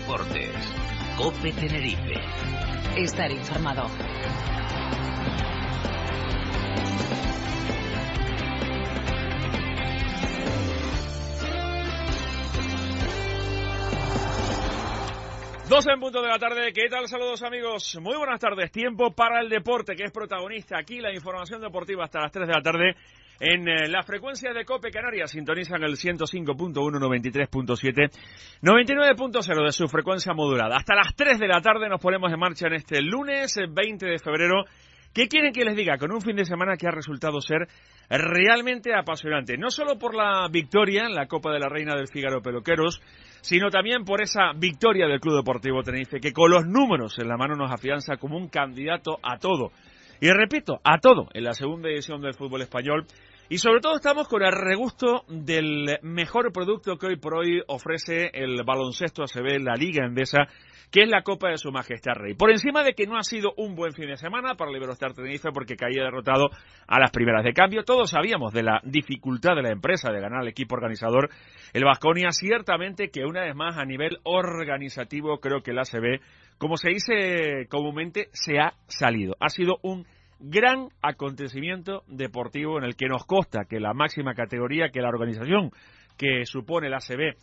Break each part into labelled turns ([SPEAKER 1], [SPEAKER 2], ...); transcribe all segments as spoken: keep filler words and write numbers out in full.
[SPEAKER 1] deportes. COPE Tenerife.
[SPEAKER 2] Estar informado.
[SPEAKER 3] doce en punto de la tarde. ¿Qué tal? Saludos, amigos. Muy buenas tardes. Tiempo para el deporte, que es protagonista aquí. La información deportiva hasta las tres de la tarde en eh, las frecuencias de COPE Canarias. Sintonizan el ciento cinco punto uno, noventa y tres punto siete, noventa y nueve punto cero de su frecuencia modulada. Hasta las tres de la tarde nos ponemos en marcha en este lunes veinte de febrero. ¿Qué quieren que les diga? Con un fin de semana que ha resultado ser realmente apasionante. No solo por la victoria en la Copa de la Reina del Fígaro Peluqueros, sino también por esa victoria del Club Deportivo Tenerife, que con los números en la mano nos afianza como un candidato a todo. Y repito, a todo en la segunda edición del fútbol español. Y sobre todo estamos con el regusto del mejor producto que hoy por hoy ofrece el baloncesto A C B, la Liga Endesa, que es la Copa de Su Majestad Rey. Por encima de que no ha sido un buen fin de semana para el Iberostar Tenerife porque caía derrotado a las primeras de cambio, todos sabíamos de la dificultad de la empresa de ganar al equipo organizador, el Baskonia, ciertamente que una vez más a nivel organizativo creo que el A C B, como se dice comúnmente, se ha salido. Ha sido un gran acontecimiento deportivo en el que nos consta que la máxima categoría, que la organización que supone el A C B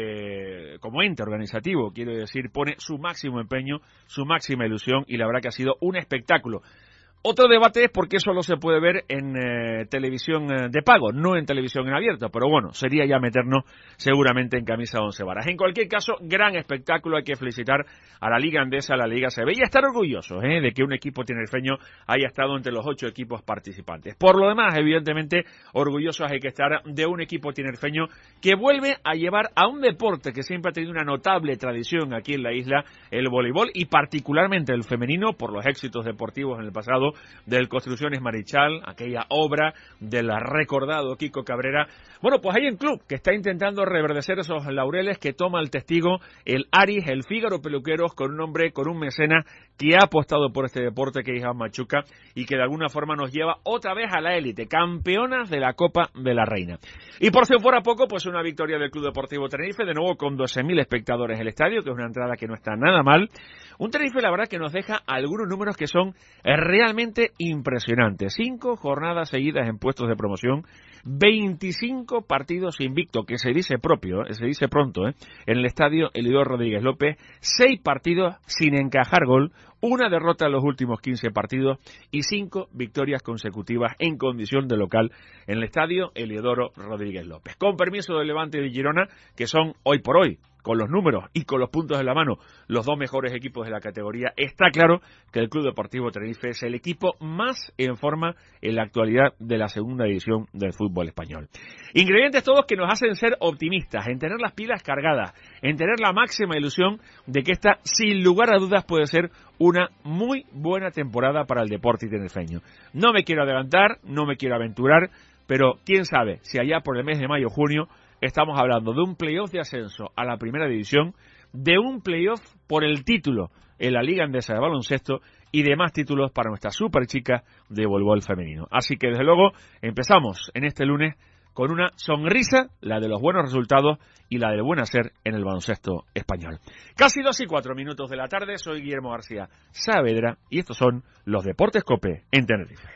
[SPEAKER 3] eh, como ente organizativo, quiero decir, pone su máximo empeño, su máxima ilusión, y la verdad que ha sido un espectáculo. Otro debate es por qué solo se puede ver en eh, televisión eh, de pago, no en televisión en abierto, pero bueno, sería ya meternos seguramente en camisa de once varas. En cualquier caso, gran espectáculo, hay que felicitar a la Liga Endesa, a la Liga A C B, y estar orgullosos eh, de que un equipo tinerfeño haya estado entre los ocho equipos participantes. Por lo demás, evidentemente, orgullosos hay que estar de un equipo tinerfeño que vuelve a llevar a un deporte que siempre ha tenido una notable tradición aquí en la isla, el voleibol, y particularmente el femenino, por los éxitos deportivos en el pasado del Construcciones Marichal, aquella obra del recordado Kiko Cabrera. Bueno, pues hay un club que está intentando reverdecer esos laureles, que toma el testigo el Aris, el Fígaro Peluqueros, con un hombre, con un mecenas que ha apostado por este deporte, que es Iván Machuca, y que de alguna forma nos lleva otra vez a la élite, campeonas de la Copa de la Reina. Y por si fuera poco, pues una victoria del Club Deportivo Tenerife, de nuevo con doce mil espectadores en el estadio, que es una entrada que no está nada mal. Un Tenerife, la verdad, que nos deja algunos números que son realmente impresionantes. Cinco jornadas seguidas en puestos de promoción, veinticinco partidos invicto, que se dice propio, eh, se dice pronto, eh, en el estadio Elidor Rodríguez López, seis partidos sin encajar gol, una derrota en los últimos quince partidos y cinco victorias consecutivas en condición de local en el estadio Eliodoro Rodríguez López. Con permiso del Levante y de Girona, que son hoy por hoy, con los números y con los puntos en la mano, los dos mejores equipos de la categoría, está claro que el Club Deportivo Tenerife es el equipo más en forma en la actualidad de la segunda división del fútbol español. Ingredientes todos que nos hacen ser optimistas, en tener las pilas cargadas, en tener la máxima ilusión de que esta, sin lugar a dudas, puede ser una muy buena temporada para el deporte tinerfeño. No me quiero adelantar, no me quiero aventurar, pero quién sabe si allá por el mes de mayo o junio estamos hablando de un playoff de ascenso a la primera división, de un playoff por el título en la Liga Endesa de Baloncesto y demás títulos para nuestra super chica de voleibol femenino. Así que desde luego empezamos en este lunes con una sonrisa, la de los buenos resultados y la del buen hacer en el baloncesto español. Casi dos y cuatro minutos de la tarde, soy Guillermo García Saavedra y estos son los Deportes COPE en Tenerife.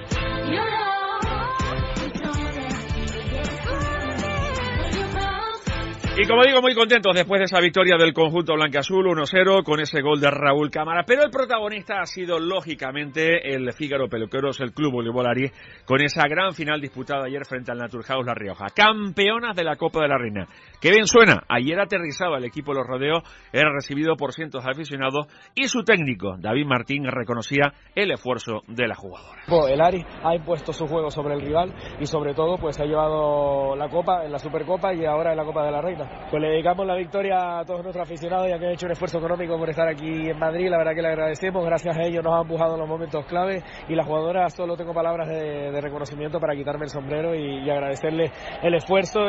[SPEAKER 3] Y como digo, muy contentos después de esa victoria del conjunto blanquiazul uno cero con ese gol de Raúl Cámara, pero el protagonista ha sido lógicamente el Fígaro Peluqueros, el Club Voleibol Aries, con esa gran final disputada ayer frente al Naturhaus La Rioja, campeonas de la Copa de la Reina. Qué bien suena, ayer aterrizaba el equipo de Los Rodeos, era recibido por cientos de aficionados y su técnico, David Martín, reconocía el esfuerzo de la jugadora.
[SPEAKER 4] El Aries ha impuesto su juego sobre el rival y sobre todo pues ha llevado la Copa, en la Supercopa y ahora en la Copa de la Reina. Pues le dedicamos la victoria a todos nuestros aficionados, ya que han hecho un esfuerzo económico por estar aquí en Madrid. La verdad que le agradecemos, gracias a ellos nos han empujado en los momentos clave y la jugadora, solo tengo palabras de, de reconocimiento para quitarme el sombrero y, y agradecerle el esfuerzo. Y...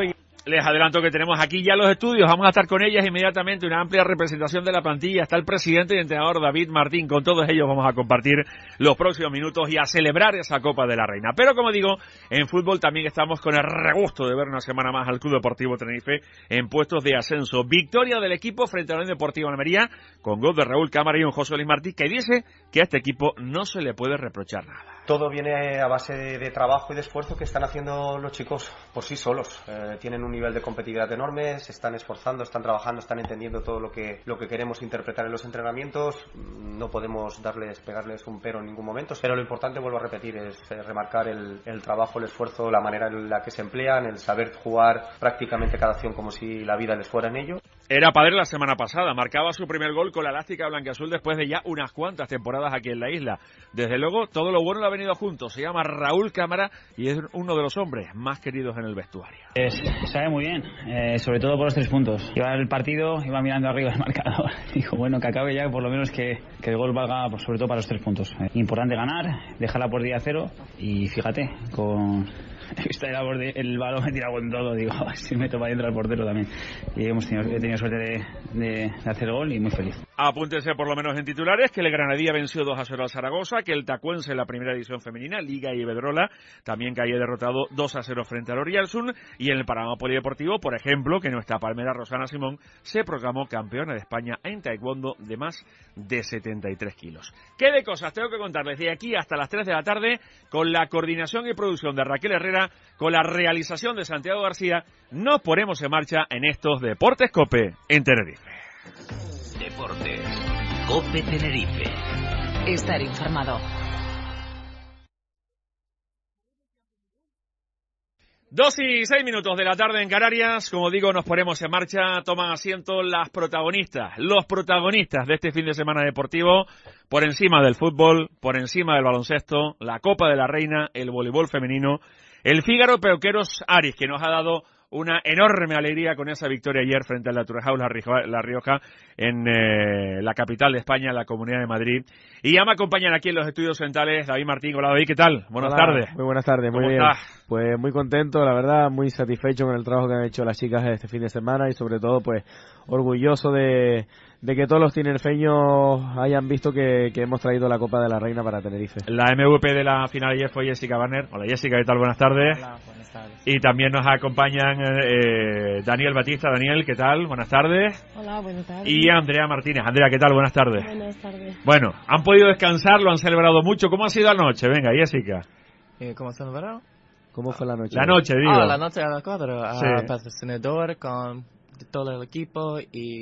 [SPEAKER 3] Les adelanto que tenemos aquí ya los estudios, vamos a estar con ellas inmediatamente, una amplia representación de la plantilla, está el presidente y entrenador David Martín, con todos ellos vamos a compartir los próximos minutos y a celebrar esa Copa de la Reina. Pero como digo, en fútbol también estamos con el regusto de ver una semana más al Club Deportivo Tenerife en puestos de ascenso. Victoria del equipo frente a la Unión Deportiva Almería, con gol de Raúl Cámara y un José Luis Martí, que dice que a este equipo no se le puede reprochar nada.
[SPEAKER 5] Todo viene a base de, de trabajo y de esfuerzo que están haciendo los chicos por sí solos. Eh, tienen un nivel de competitividad enorme, se están esforzando, están trabajando, están entendiendo todo lo que lo que queremos interpretar en los entrenamientos. No podemos darles, pegarles un pero en ningún momento, pero lo importante, vuelvo a repetir, es eh, remarcar el, el trabajo, el esfuerzo, la manera en la que se emplean, el saber jugar prácticamente cada acción como si la vida les fuera en ello.
[SPEAKER 3] Era padre la semana pasada, marcaba su primer gol con la elástica blanquiazul después de ya unas cuantas temporadas aquí en la isla. Desde luego, todo lo bueno lo ha venido junto. Se llama Raúl Cámara y es uno de los hombres más queridos en el vestuario.
[SPEAKER 6] Es, sabe muy bien, eh, sobre todo por los tres puntos. Iba el partido, iba mirando arriba el marcador. Dijo, bueno, que acabe ya, por lo menos que, que el gol valga, pues, sobre todo para los tres puntos. Eh, importante ganar, dejarla por día cero y fíjate, con... He visto el, borde, el balón me tira con todo, digo, si me topa dentro al portero también. Y hemos tenido, he tenido suerte de, de, de hacer gol y muy feliz.
[SPEAKER 3] Apúntense por lo menos en titulares que el Granadilla venció dos a cero al Zaragoza, que el Tacuense en la primera edición femenina, Liga y Iberdrola, también que haya derrotado dos a cero frente al Orialsun, y en el panorama polideportivo, por ejemplo, que nuestra palmera Rosana Simón se proclamó campeona de España en taekwondo de más de setenta y tres kilos. ¿Qué de cosas tengo que contarles de aquí hasta las tres de la tarde con la coordinación y producción de Raquel Herrera, con la realización de Santiago García? Nos ponemos en marcha en estos Deportes COPE en Tenerife.
[SPEAKER 1] Deportes COPE Tenerife.
[SPEAKER 2] Estar informado.
[SPEAKER 3] Dos y seis minutos de la tarde en Canarias. Como digo, nos ponemos en marcha. Toman asiento las protagonistas, los protagonistas de este fin de semana deportivo, por encima del fútbol, por encima del baloncesto, la Copa de la Reina, el voleibol femenino, el Fígaro Peuqueros Aris, que nos ha dado una enorme alegría con esa victoria ayer frente al Naturhaus La Rioja en eh, la capital de España, la Comunidad de Madrid. Y ya me acompañan aquí en los estudios centrales David Martín. Hola David, ¿qué tal? Buenas
[SPEAKER 7] Hola,
[SPEAKER 3] tardes.
[SPEAKER 7] Muy buenas tardes, muy bien. Estás? Pues muy contento, la verdad, muy satisfecho con el trabajo que han hecho las chicas este fin de semana y sobre todo pues orgulloso de, de que todos los tinerfeños hayan visto que, que hemos traído la Copa de la Reina para Tenerife.
[SPEAKER 3] La M V P de la final ayer fue Jessica Barner. Hola Jessica, ¿qué tal? Buenas tardes.
[SPEAKER 8] Hola, buenas tardes.
[SPEAKER 3] Y también nos acompañan eh, Daniel Batista. Daniel, ¿qué tal? Buenas tardes.
[SPEAKER 9] Hola, buenas tardes.
[SPEAKER 3] Y Andrea Martínez. Andrea, ¿qué tal? Buenas tardes.
[SPEAKER 9] Buenas tardes.
[SPEAKER 3] Bueno, han podido descansar, lo han celebrado mucho. ¿Cómo ha sido la noche? Venga, Jessica.
[SPEAKER 8] Eh, ¿Cómo se celebró?
[SPEAKER 7] ¿Cómo fue la noche?
[SPEAKER 3] La noche, digo.
[SPEAKER 8] Ah, la noche a las cuatro.
[SPEAKER 3] Sí.
[SPEAKER 8] Uh, patrocinador con todo el equipo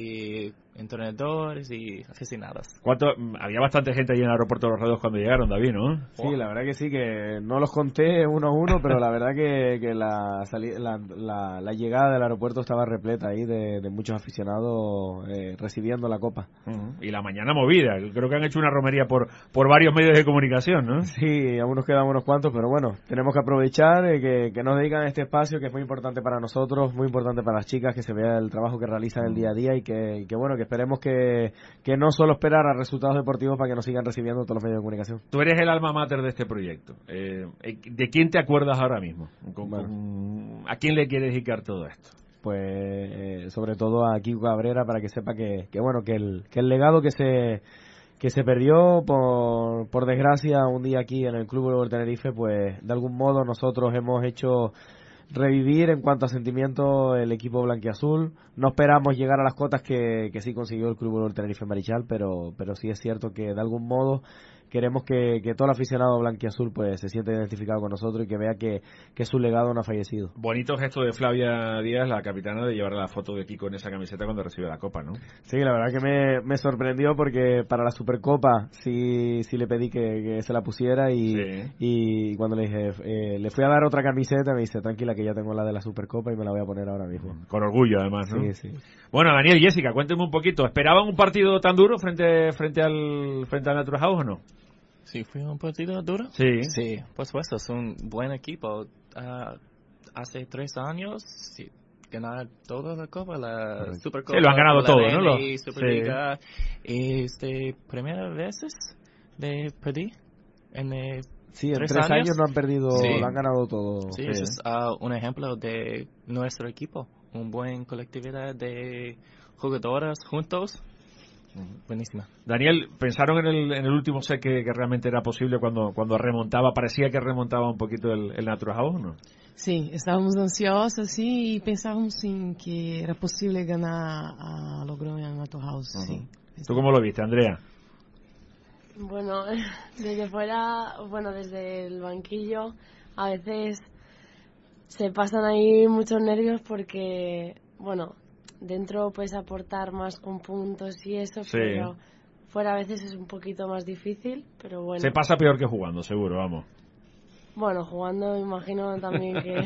[SPEAKER 8] y entrenadores y aficionados.
[SPEAKER 3] ¿Cuánto? Había bastante gente allí en el aeropuerto de los Rados cuando llegaron, David, ¿no?
[SPEAKER 7] Sí, la verdad que sí, que no los conté uno a uno, pero la verdad que, que la, sali- la, la, la llegada del aeropuerto estaba repleta ahí de, de muchos aficionados eh, recibiendo la Copa.
[SPEAKER 3] Uh-huh. Y la mañana movida. Creo que han hecho una romería por por varios medios de comunicación, ¿no?
[SPEAKER 7] Sí, aún nos quedan unos cuantos, pero bueno, tenemos que aprovechar eh, que, que nos dedican este espacio que es muy importante para nosotros, muy importante para las chicas, que se vea el trabajo que realizan el día a día y que, y que bueno, que esperemos que, que no solo esperar a resultados deportivos para que nos sigan recibiendo todos los medios de comunicación.
[SPEAKER 3] Tú eres el alma mater de este proyecto. Eh, ¿De quién te acuerdas ahora mismo? ¿Con,
[SPEAKER 7] Bueno.
[SPEAKER 3] con, ¿A quién le quieres dedicar todo esto?
[SPEAKER 7] Pues eh, sobre todo a Kiko Cabrera, para que sepa que, que bueno, que el, que el legado que se que se perdió por, por desgracia un día aquí en el Club Voleibol Tenerife, pues de algún modo nosotros hemos hecho revivir en cuanto a sentimiento el equipo blanquiazul. No esperamos llegar a las cotas que, que sí consiguió el Club Voleibol Tenerife Marichal, pero pero sí es cierto que de algún modo queremos que, que todo el aficionado blanquiazul pues se sienta identificado con nosotros y que vea que, que su legado no ha fallecido.
[SPEAKER 3] Bonito gesto de Flavia Díaz, la capitana, de llevar la foto de Kiko en esa camiseta cuando recibe la copa, ¿no?
[SPEAKER 7] Sí, la verdad que me, me sorprendió porque para la Supercopa sí, sí le pedí que, que se la pusiera y,
[SPEAKER 3] Sí.
[SPEAKER 7] y cuando le dije, eh, le fui a dar otra camiseta, me dice, tranquila que ya tengo la de la Supercopa y me la voy a poner ahora mismo.
[SPEAKER 3] Con orgullo, además, ¿no?
[SPEAKER 7] Sí, sí.
[SPEAKER 3] Bueno, Daniel, Jessica, cuénteme un poquito. ¿Esperaban un partido tan duro frente frente al frente al Naturhaus o no?
[SPEAKER 8] Sí, fue un partido duro.
[SPEAKER 3] Sí.
[SPEAKER 8] Sí, por supuesto, es un buen equipo. Uh, hace tres años, sí, ganar toda la Copa, la Supercopa.
[SPEAKER 3] Sí, lo han ganado
[SPEAKER 8] la
[SPEAKER 3] todo,
[SPEAKER 8] Reina
[SPEAKER 3] ¿no? Lo-
[SPEAKER 8] Y Superliga. Y este, primera veces de perdí en el
[SPEAKER 7] Sí, en
[SPEAKER 8] tres,
[SPEAKER 7] tres años,
[SPEAKER 8] años
[SPEAKER 7] no han perdido,
[SPEAKER 8] sí.
[SPEAKER 7] lo han ganado todo.
[SPEAKER 8] Sí, sí. Es uh, un ejemplo de nuestro equipo, un buen colectividad de jugadores juntos. Buenísima.
[SPEAKER 3] Daniel, ¿pensaron en el, en el último set que, que realmente era posible cuando cuando remontaba? Parecía que remontaba un poquito el, el Naturhaus, ¿no?
[SPEAKER 9] Sim, estávamos ansiosos sim, e pensávamos sim que era possível ganhar a Logroño en Naturhaus. Uh-huh. Sí.
[SPEAKER 3] ¿Tú cómo lo viste, Andrea?
[SPEAKER 10] Bueno, desde fuera, bueno, desde el banquillo, a veces se pasan ahí muchos nervios porque, bueno, dentro puedes aportar más con puntos y eso, sí. Pero fuera a veces es un poquito más difícil, pero bueno.
[SPEAKER 3] Se pasa peor que jugando, seguro, vamos.
[SPEAKER 10] Bueno, jugando me imagino también que...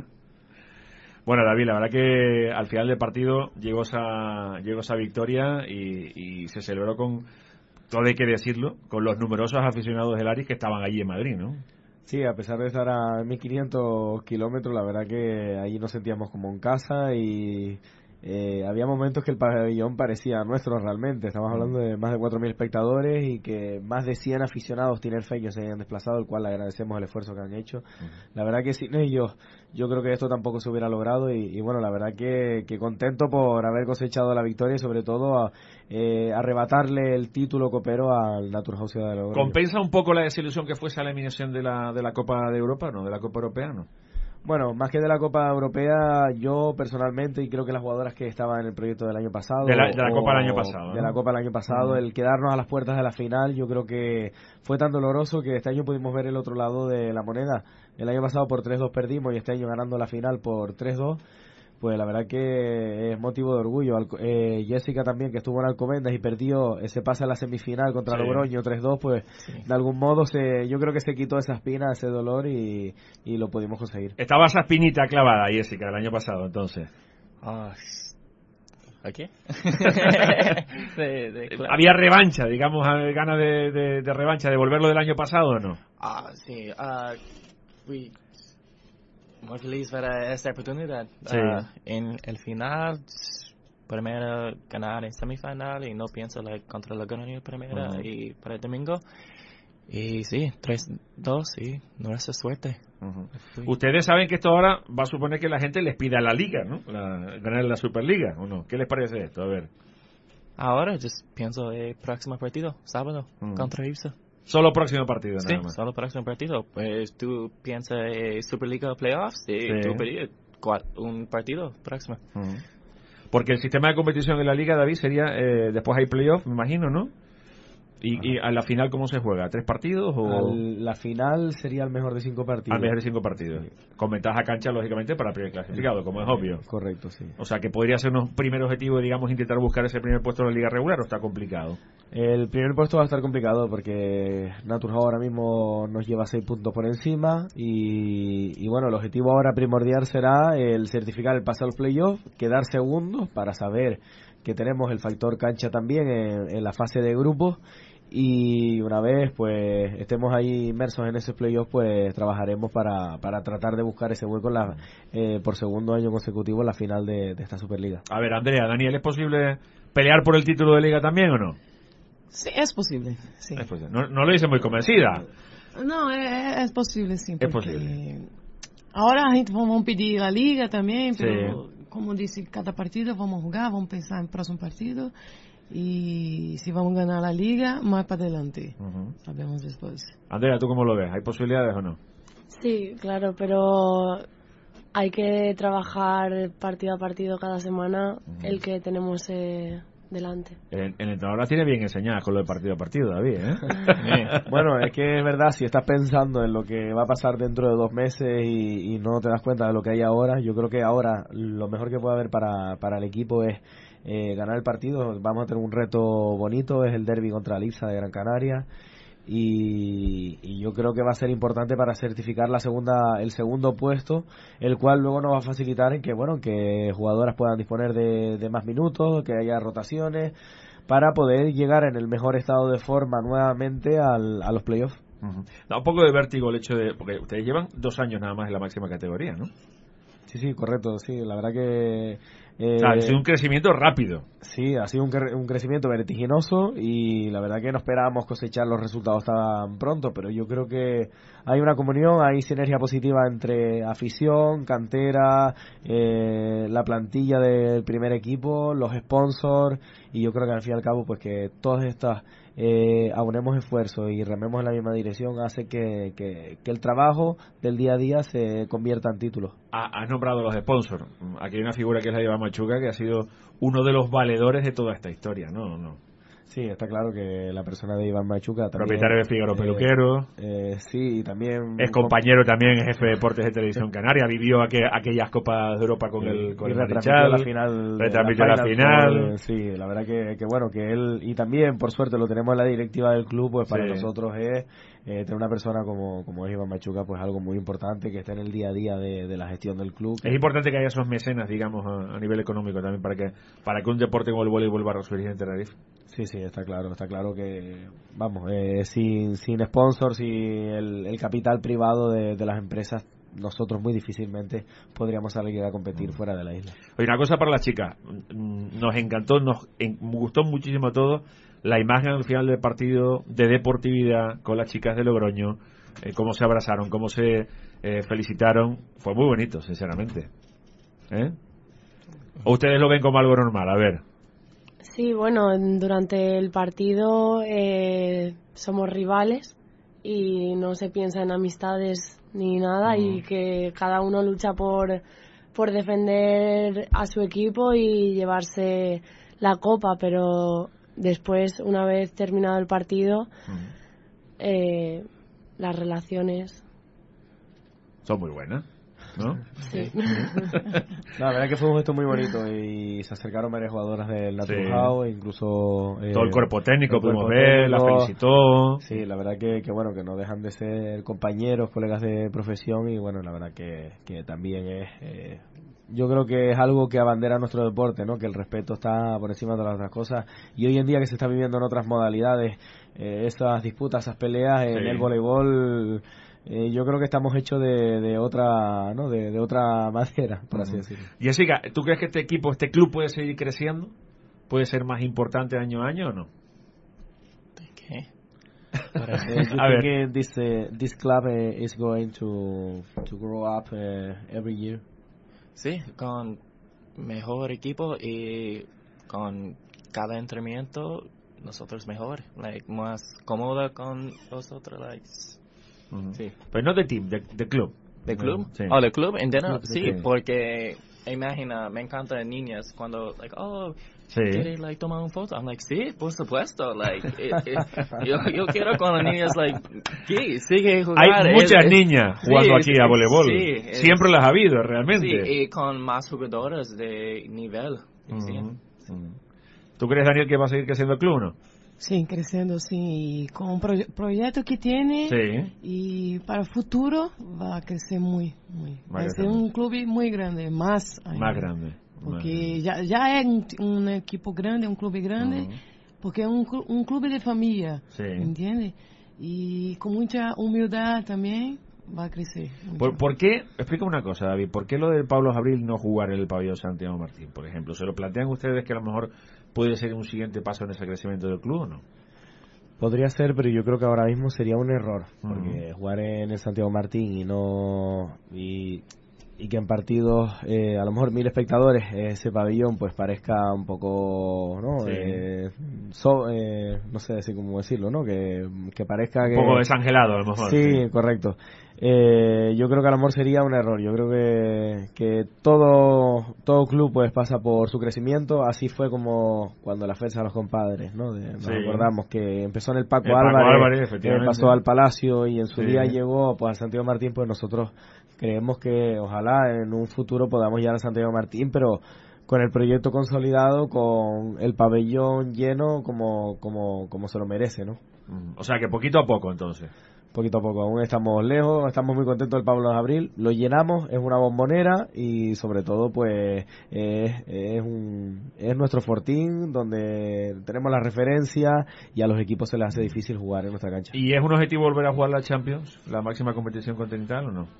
[SPEAKER 3] Bueno, David, la verdad que al final del partido llegó esa, llegó esa victoria y, y se celebró con, todo hay que decirlo, con los numerosos aficionados del Aris que estaban allí en Madrid, ¿no?
[SPEAKER 7] Sí, a pesar de estar a mil quinientos kilómetros, la verdad que allí nos sentíamos como en casa y... Eh, había momentos que el pabellón parecía nuestro realmente. Estamos hablando de más de cuatro mil espectadores y que más de cien aficionados tinerfeños se hayan desplazado, el cual le agradecemos el esfuerzo que han hecho. Uh-huh. La verdad que sin ellos yo creo que esto tampoco se hubiera logrado y, y bueno, la verdad que, que contento por haber cosechado la victoria y sobre todo a, eh, arrebatarle el título copero al Naturhaus Ciudad de Logroño.
[SPEAKER 3] ¿Compensa un poco la desilusión que fuese a la eliminación de la, de la Copa de Europa, no? De la Copa Europea, ¿no?
[SPEAKER 7] Bueno, más que de la Copa Europea, yo personalmente, y creo que las jugadoras que estaban en el proyecto del año pasado...
[SPEAKER 3] De la, de la Copa del año pasado, ¿no?
[SPEAKER 7] De la Copa del año pasado, uh-huh. El quedarnos a las puertas de la final, yo creo que fue tan doloroso que este año pudimos ver el otro lado de la moneda. El año pasado por tres dos perdimos y este año ganando la final por tres dos. Pues la verdad que es motivo de orgullo. Eh, Jessica también, que estuvo en Alcobendas y perdió ese pase a la semifinal contra sí. Logroño tres dos, pues sí. De algún modo se, yo creo que se quitó esa espina, ese dolor y, y lo pudimos conseguir.
[SPEAKER 3] Estaba esa espinita clavada, Jessica, el año pasado, entonces.
[SPEAKER 8] Ah, ¿a qué? de, de, claro.
[SPEAKER 3] ¿Había revancha, digamos, ganas de, de, de revancha, de volverlo del año pasado o no?
[SPEAKER 8] Ah, sí. Uh, we... Muy feliz para esta oportunidad.
[SPEAKER 3] Sí.
[SPEAKER 8] Uh, en el final, primero ganar en semifinal y no pienso like, contra la Logroño primera uh-huh. y para el domingo. Y sí, tres dos y nuestra suerte.
[SPEAKER 3] Uh-huh. Ustedes saben que esto ahora va a suponer que la gente les pida la liga, ¿no? La, ganar la Superliga, ¿o no? ¿Qué les parece esto? A ver.
[SPEAKER 8] Ahora, just pienso el próximo partido, sábado, uh-huh. contra Ibsa.
[SPEAKER 3] Solo próximo partido,
[SPEAKER 8] sí,
[SPEAKER 3] nada más.
[SPEAKER 8] Solo próximo partido. Pues tú piensas eh, Superliga Playoffs y sí. Tú pedías un partido próximo.
[SPEAKER 3] Uh-huh. Porque el sistema de competición en la Liga, David, sería, eh, después hay playoffs, me imagino, ¿no? ¿Y, uh-huh. y a la final cómo se juega? ¿Tres partidos o...?
[SPEAKER 7] Al, la final sería el mejor de cinco partidos.
[SPEAKER 3] Al mejor de cinco partidos. Sí. Con ventaja cancha, lógicamente, para el primer clasificado, como es obvio.
[SPEAKER 7] Correcto, sí.
[SPEAKER 3] O sea, que podría ser un primer objetivo, digamos, intentar buscar ese primer puesto en la Liga regular, ¿o está complicado?
[SPEAKER 7] El primer puesto va a estar complicado porque Naturhaus ahora mismo nos lleva seis puntos por encima y, y bueno, el objetivo ahora primordial será el certificar el pase al playoff, quedar segundos para saber que tenemos el factor cancha también en, en la fase de grupos. Y una vez pues estemos ahí inmersos en ese playoff, pues trabajaremos para, para tratar de buscar ese hueco en la, eh, por segundo año consecutivo en la final de, de esta Superliga.
[SPEAKER 3] A ver, Andrea, Daniel, ¿es posible pelear por el título de Liga también o no?
[SPEAKER 9] Sí, es posible, sí.
[SPEAKER 3] Es posible. No, no lo dice muy convencida.
[SPEAKER 9] No, es, es posible, sí.
[SPEAKER 3] Es posible.
[SPEAKER 9] Ahora a gente vamos pedir a Liga también, pero sí. Como disse, cada partido vamos jugar, vamos pensar en el próximo partido. Y si vamos a ganar la liga, más para adelante. Uh-huh. Sabemos después.
[SPEAKER 3] Andrea, ¿tú cómo lo ves? ¿Hay posibilidades o no?
[SPEAKER 10] Sí, claro, pero hay que trabajar partido a partido cada semana uh-huh. el que tenemos eh, delante.
[SPEAKER 3] El, el entrenador la tiene bien enseñada con lo de partido a partido, David, ¿eh?
[SPEAKER 7] Bueno, es que es verdad, si estás pensando en lo que va a pasar dentro de dos meses y, y no te das cuenta de lo que hay ahora, yo creo que ahora lo mejor que puede haber para, para el equipo es Eh, ganar el partido. Vamos a tener un reto bonito, es el derbi contra el Ibsa de Gran Canaria y, y yo creo que va a ser importante para certificar la segunda el segundo puesto, el cual luego nos va a facilitar en que bueno que jugadoras puedan disponer de, de más minutos, que haya rotaciones para poder llegar en el mejor estado de forma nuevamente al, a los playoffs.
[SPEAKER 3] Uh-huh. Da un poco de vértigo el hecho de, porque ustedes llevan dos años nada más en la máxima categoría, ¿no?
[SPEAKER 7] Sí, sí, correcto, sí, la verdad que
[SPEAKER 3] Eh, o sea, ha sido un crecimiento rápido.
[SPEAKER 7] Sí, ha sido un, cre- un crecimiento vertiginoso y la verdad que no esperábamos cosechar los resultados tan pronto, pero yo creo que hay una comunión, hay sinergia positiva entre afición, cantera, eh, la plantilla del primer equipo, los sponsors, y yo creo que al fin y al cabo pues que todas estas eh, aunemos esfuerzos y rememos en la misma dirección hace que, que, que el trabajo del día a día se convierta en títulos.
[SPEAKER 3] Has nombrado los sponsors. Aquí hay una figura que es la de Iván Machuca, que ha sido uno de los valedores de toda esta historia, ¿no? no.
[SPEAKER 7] Sí, está claro que la persona de Iván Machuca también,
[SPEAKER 3] propietario de Fígaro
[SPEAKER 7] eh,
[SPEAKER 3] Peluquero,
[SPEAKER 7] eh, sí, y también
[SPEAKER 3] es compañero también, jefe de deportes de Televisión Canaria, vivió aqu- aquellas Copas de Europa con sí, el con
[SPEAKER 7] y
[SPEAKER 3] el
[SPEAKER 7] retransmitió
[SPEAKER 3] Marichal,
[SPEAKER 7] la final,
[SPEAKER 3] retransmitió
[SPEAKER 7] la
[SPEAKER 3] la
[SPEAKER 7] final,
[SPEAKER 3] final.
[SPEAKER 7] Por, sí, la verdad que, que bueno, que él, y también por suerte lo tenemos en la directiva del club, pues para sí. nosotros es eh, tener una persona como, como es Iván Machuca, pues algo muy importante, que esté en el día a día de, de la gestión del club.
[SPEAKER 3] Es importante que haya esos mecenas, digamos, a, a nivel económico también, para que para que un deporte como el vóley vuelva a resurgir en Tenerife.
[SPEAKER 7] Sí, sí, está claro, está claro que, vamos, eh, sin, sin sponsors y el, el capital privado de, de las empresas, nosotros muy difícilmente podríamos salir a competir fuera de la isla.
[SPEAKER 3] Oye, una cosa para las chicas, nos encantó, nos en, gustó muchísimo todo la imagen al final del partido de deportividad con las chicas de Logroño, eh, cómo se abrazaron, cómo se eh, felicitaron, fue muy bonito, sinceramente. ¿Eh? ¿O ustedes lo ven como algo normal? A ver.
[SPEAKER 10] Sí, bueno, durante el partido eh, somos rivales y no se piensa en amistades ni nada, uh-huh. y que cada uno lucha por, por defender a su equipo y llevarse la copa, pero después, una vez terminado el partido, uh-huh. eh, las relaciones
[SPEAKER 3] son muy buenas, ¿no?
[SPEAKER 10] Sí.
[SPEAKER 7] La verdad que fue un gesto muy bonito y se acercaron varias jugadoras del Naturhaus, sí. incluso
[SPEAKER 3] eh, todo el cuerpo técnico pudimos ver, la felicitó.
[SPEAKER 7] Sí, la verdad que, que bueno, que no dejan de ser compañeros, colegas de profesión, y bueno, la verdad que, que también es eh, yo creo que es algo que abandera nuestro deporte, ¿no? Que el respeto está por encima de las otras cosas, y hoy en día que se está viviendo en otras modalidades, eh, esas disputas, esas peleas en sí. el voleibol, eh, yo creo que estamos hechos de, de otra, ¿no? De, de otra madera, por uh-huh. así decirlo.
[SPEAKER 3] Jessica, ¿tú crees que este equipo, este club puede seguir creciendo? ¿Puede ser más importante año a año o no?
[SPEAKER 8] ¿De qué?
[SPEAKER 7] uh, a ver, this uh, this club uh, is going to to grow up uh, every year.
[SPEAKER 8] Sí, con mejor equipo y con cada entrenamiento nosotros mejor, like más cómoda con nosotros, like.
[SPEAKER 3] Uh-huh. Sí. Pero no de team, de, de club.
[SPEAKER 8] ¿De club?
[SPEAKER 3] Uh, sí.
[SPEAKER 8] Oh, de club, en general, sí,
[SPEAKER 3] sí,
[SPEAKER 8] porque imagina, me encanta niñas cuando, like, oh,
[SPEAKER 3] sí.
[SPEAKER 8] ¿quiere, like, tomar una foto? I'm like, sí, por supuesto, like, it, it, yo, yo quiero con las niñas, like, ¿qué? Sigue jugando.
[SPEAKER 3] Hay muchas
[SPEAKER 8] es,
[SPEAKER 3] niñas
[SPEAKER 8] es,
[SPEAKER 3] jugando
[SPEAKER 8] sí,
[SPEAKER 3] aquí a voleibol.
[SPEAKER 8] Sí,
[SPEAKER 3] siempre
[SPEAKER 8] es,
[SPEAKER 3] las ha habido, realmente.
[SPEAKER 8] Sí, y con más jugadoras de nivel.
[SPEAKER 3] Uh-huh. ¿Sí? Uh-huh. ¿Tú crees, Daniel, que va a seguir creciendo el club o no?
[SPEAKER 9] Sí, creciendo, sí, con un proye- proyecto que tiene,
[SPEAKER 3] sí.
[SPEAKER 9] y para el futuro va a crecer muy, muy. Va a ser un club muy grande, más ainda.
[SPEAKER 3] Más grande.
[SPEAKER 9] Porque más ya, ya es un, un equipo grande, un club grande, uh-huh. porque es un, un club de familia,
[SPEAKER 3] sí.
[SPEAKER 9] ¿entiendes? Y con mucha humildad también va a crecer.
[SPEAKER 3] ¿Por, ¿Por qué? Explícame una cosa, David, ¿por qué lo de Pablo Abril no jugar en el pabellón Santiago Martín, por ejemplo? ¿Se lo plantean ustedes que a lo mejor puede ser un siguiente paso en ese crecimiento del club o no?
[SPEAKER 7] Podría ser, pero yo creo que ahora mismo sería un error, porque uh-huh. jugar en el Santiago Martín y no y, y que en partidos eh, a lo mejor mil espectadores ese pabellón pues parezca un poco, ¿no?
[SPEAKER 3] Sí.
[SPEAKER 7] Eh, so, eh, no sé decir cómo decirlo, ¿no? Que, que parezca
[SPEAKER 3] un
[SPEAKER 7] que...
[SPEAKER 3] poco desangelado a lo mejor.
[SPEAKER 7] Sí,
[SPEAKER 3] sí.
[SPEAKER 7] correcto. Eh, yo creo que a lo mejor sería un error. Yo creo que, que todo todo club pues pasa por su crecimiento. Así fue como cuando la Fuerza de los Compadres, ¿no? De, nos sí. acordamos que empezó en el Paco,
[SPEAKER 3] el
[SPEAKER 7] Álvarez,
[SPEAKER 3] Paco Álvarez efectivamente.
[SPEAKER 7] pasó al Palacio y en su
[SPEAKER 3] sí.
[SPEAKER 7] día llegó pues al Santiago Martín. Pues nosotros creemos que ojalá en un futuro podamos llegar a Santiago Martín, pero con el proyecto consolidado, con el pabellón lleno como como como se lo merece, ¿no?
[SPEAKER 3] O sea que poquito a poco entonces.
[SPEAKER 7] Poquito a poco, aún estamos lejos, estamos muy contentos del Pablo de Abril, lo llenamos, es una bombonera y sobre todo pues es, es, un, es nuestro fortín donde tenemos la referencia y a los equipos se les hace difícil jugar en nuestra cancha.
[SPEAKER 3] ¿Y es un objetivo volver a jugar la Champions, la máxima competición continental o no?